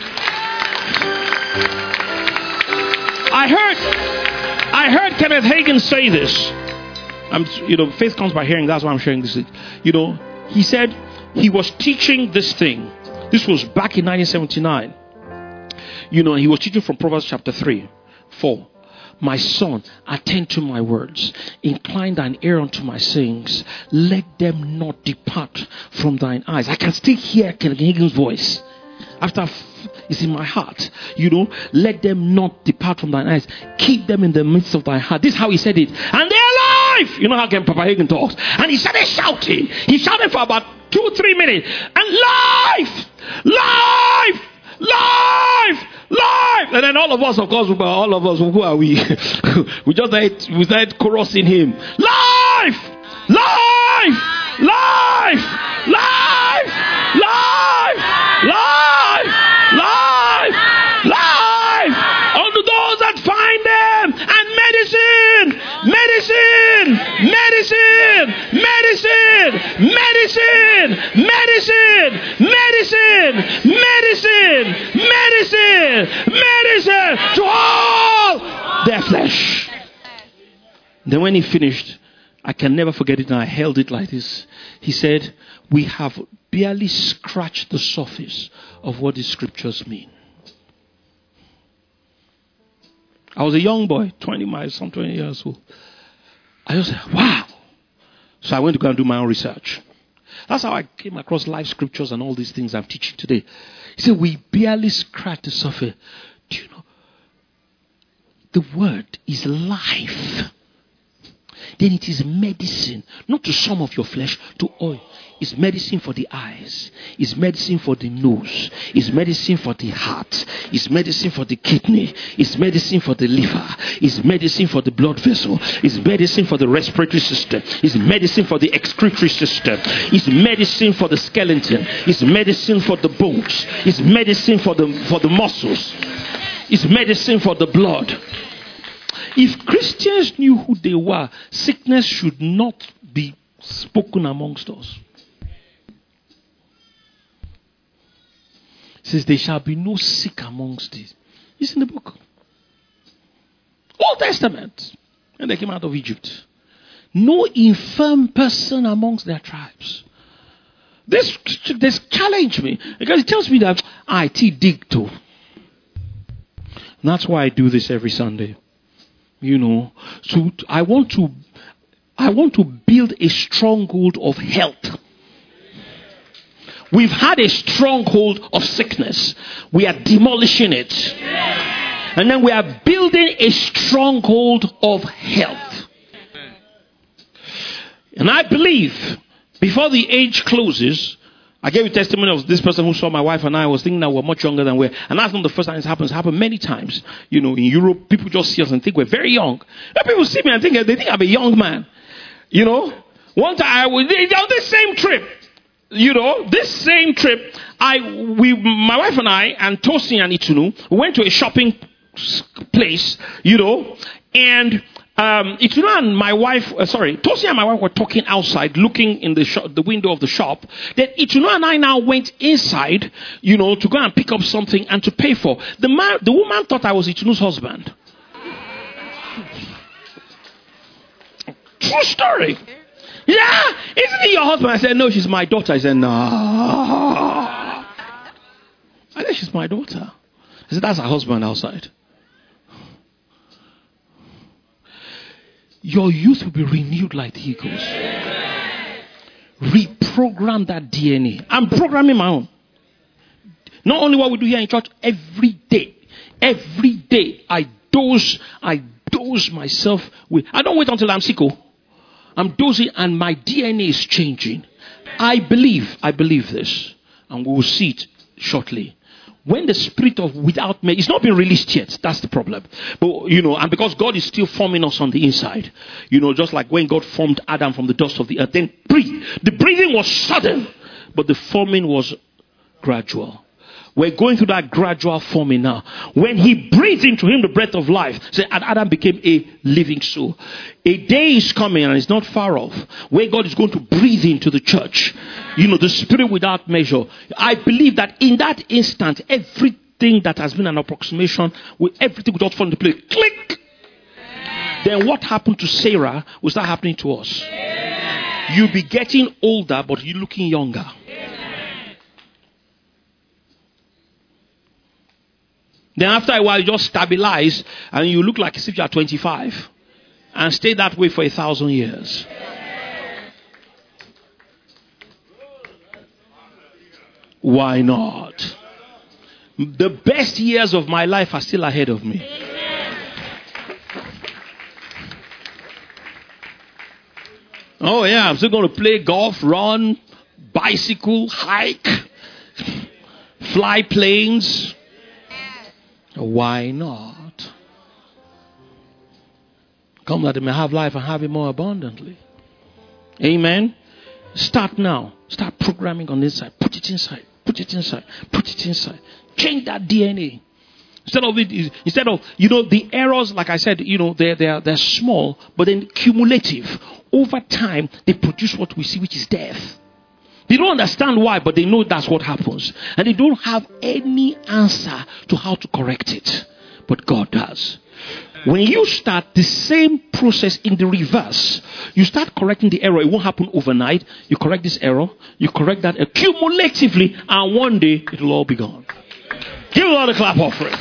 I heard, I heard Kenneth Hagin say this. I'm, you know, faith comes by hearing. That's why I'm sharing this. You know, he said he was teaching this thing. This was back in nineteen seventy-nine. You know, he was teaching from Proverbs chapter three, four. My son, attend to my words. Incline thine ear unto my sayings. Let them not depart from thine eyes. I can still hear Kenneth Hagin's voice. After it's in my heart. You know, let them not depart from thine eyes. Keep them in the midst of thy heart. This is how he said it. And they're alive. You know how Papa Hagin talks. And he started shouting. He shouted for about two, three minutes. And life! Life! Life! Life! And then all of us, of course, all of us, who are we? we just started, we started chorusing him. Life! Life! Life! Life! Life! Life! Life! Life! Unto those that find them, and medicine! Medicine! Medicine! Medicine! Medicine! Medicine! Medicine! Medicine! Medicine! Medicine! To all their flesh. Then when he finished, I can never forget it, and I held it like this. He said, we have barely scratched the surface of what the scriptures mean. I was a young boy, twenty miles, some twenty years old. I just said, wow. So I went to go and do my own research. That's how I came across life scriptures and all these things I'm teaching today. He said, we barely scratched the surface. Do you know? The word is life. Then it is medicine, not to some of your flesh, to all. It's medicine for the eyes. It's medicine for the nose. It's medicine for the heart. It's medicine for the kidney. It's medicine for the liver. It's medicine for the blood vessel. It's medicine for the respiratory system. It's medicine for the excretory system. It's medicine for the skeleton. It's medicine for the bones. It's medicine for the for the muscles. It's medicine for the blood. If Christians knew who they were, sickness should not be spoken amongst us. It says, there shall be no sick amongst thee. It's in the book. Old Testament. And they came out of Egypt. No infirm person amongst their tribes. This, this challenged me because it tells me that I dig too. And that's why I do this every Sunday. You know, so I want to, I want to build a stronghold of health. We've had a stronghold of sickness. We are demolishing it. And then we are building a stronghold of health. And I believe before the age closes, I gave you testimony of this person who saw my wife and I. I was thinking that we're much younger than we are. And that's not the first time it happens. It happened many times. You know, in Europe, people just see us and think we're very young. And people see me and think they think I'm a young man. You know, one time I was on this same trip. You know, this same trip, I we my wife and I and Tosin and Itunu we went to a shopping place. You know, and. Um, Ituna and my wife, uh, sorry, Tosi and my wife were talking outside, looking in the shop, the window of the shop. Then Ituna and I now went inside, you know, to go and pick up something and to pay for. The man, the woman thought I was Itunu's husband. True story. Yeah, isn't he your husband? I said, no, she's my daughter. I said, no. I said, she's my daughter. I said, that's her husband outside. Your youth will be renewed like the eagles. Reprogram that D N A. I'm programming my own. Not only what we do here in church, every day. Every day I dose, I dose myself with. I don't wait until I'm sick. I'm dosing and my D N A is changing. I believe, I believe this. And we will see it shortly. When the spirit of without me, it's not been released yet. That's the problem. But, you know, and because God is still forming us on the inside. You know, just like when God formed Adam from the dust of the earth. Then breathe. The breathing was sudden. But the forming was gradual. We're going through that gradual forming now. When he breathed into him the breath of life, say, and Adam became a living soul. A day is coming and it's not far off where God is going to breathe into the church. You know, the spirit without measure. I believe that in that instant, everything that has been an approximation, with everything will just fall into place. Click! Then what happened to Sarah will start happening to us. You'll be getting older, but you're looking younger. Then after a while, you just stabilize and you look like as if you are twenty-five. And stay that way for a thousand years. Why not? The best years of my life are still ahead of me. Oh yeah, I'm still going to play golf, run, bicycle, hike, fly planes. Why not? Come that they may have life and have it more abundantly. Amen. Start now. Start programming on this side. Put it inside. Put it inside. Put it inside. Change that D N A. Instead of it, instead of, you know, the errors, like I said, you know, they're, they're, they're small, but then cumulative. Over time, they produce what we see, which is death. They don't understand why, but they know that's what happens. And they don't have any answer to how to correct it. But God does. When you start the same process in the reverse, you start correcting the error. It won't happen overnight. You correct this error. You correct that error cumulatively. And one day, it will all be gone. Give a lot of clap offering.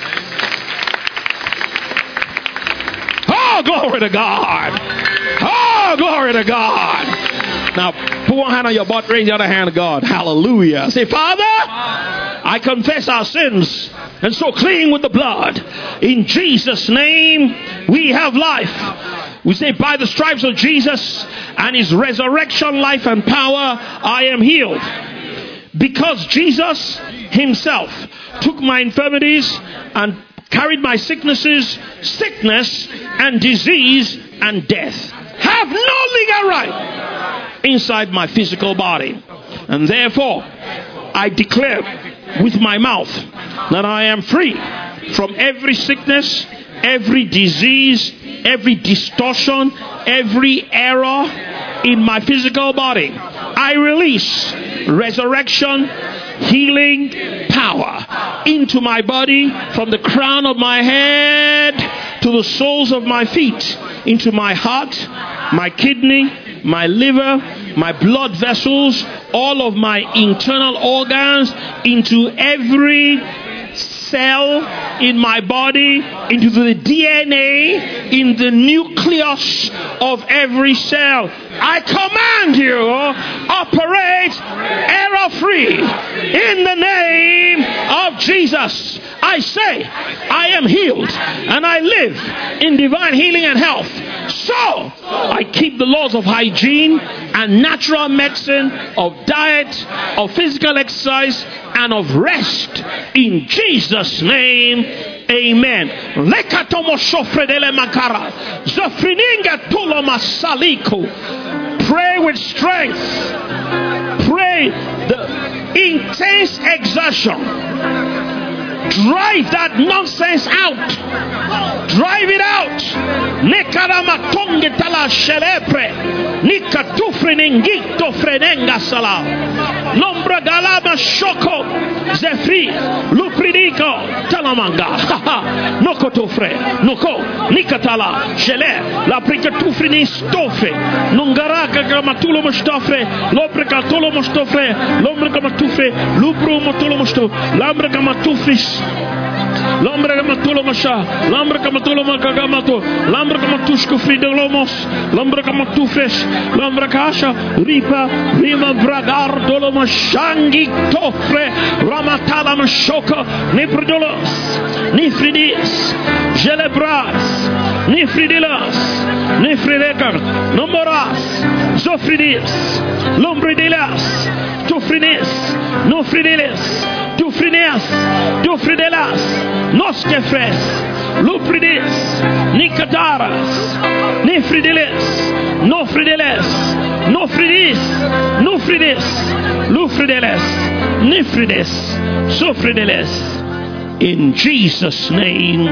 Oh, glory to God. Oh, glory to God. Now, put one hand on your butt, raise the other hand to God. Hallelujah. Say, Father, I confess our sins and so clean with the blood. In Jesus' name, we have life. We say, by the stripes of Jesus and his resurrection, life and power, I am healed. Because Jesus himself took my infirmities and carried my sicknesses, sickness and disease and death. Have no legal right inside my physical body. And therefore, I declare with my mouth that I am free from every sickness, every disease, every distortion, every error in my physical body. I release resurrection, healing power into my body, from the crown of my head to the soles of my feet, into my heart, my kidney, my liver, my blood vessels, all of my internal organs, into every cell in my body, into the D N A, in the nucleus of every cell. I command you, operate error-free in the name of Jesus. I say, I am healed and I live in divine healing and health. So, I keep the laws of hygiene and natural medicine, of diet, of physical exercise, and of rest. In Jesus' name, amen. Pray with strength. Pray the intense exertion. Drive that nonsense out. Drive it out. Nekaramatonge tala shelepre. Nikatufre nengito frenenga sala. Lombra galama shoko. Zefri. Lupridiko. Talamanga. Noko tofre. Noko. Nikatala. Shele. La prikatufre ni stofe. Nungaraka gamatulo mostofre. Lopre katolo mostofre. Lombre gamatufre. Lupro motolo mosto. Lambre gamatufris. L'ombre gamatolo masha, l'ombre gamatolo magamato, l'ombre gamatushko fridolomos, l'ombre gamatufresh, l'ombre kasha, ripa, rima bragar dolomashangi tofre, ramatala mashoka, nipridolos, nifridis, gelebras, nifridilas, nifridegar, nomoras, zofridis, lombridilas, tufrinis, nofridilis, Dufrineas, Dufridelas, Noskefres, Lupridis, Nikataras, Nifridilis, Nofridiles, Nofridis, Nufridis, Lufrideles, Nifridis, Sofrideles. In Jesus' name.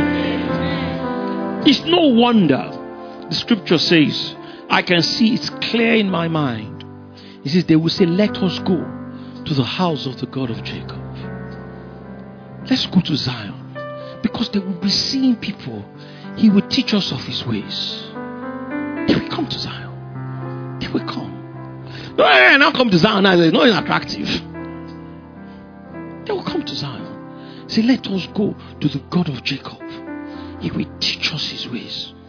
It's no wonder the scripture says, I can see it's clear in my mind. It says they will say, let us go to the house of the God of Jacob. Let's go to Zion, because they will be seeing people. He will teach us of his ways. They will come to Zion. They will come. No, no, not come to Zion. No, it's not attractive. They will come to Zion. Say, let us go to the God of Jacob. He will teach us his ways.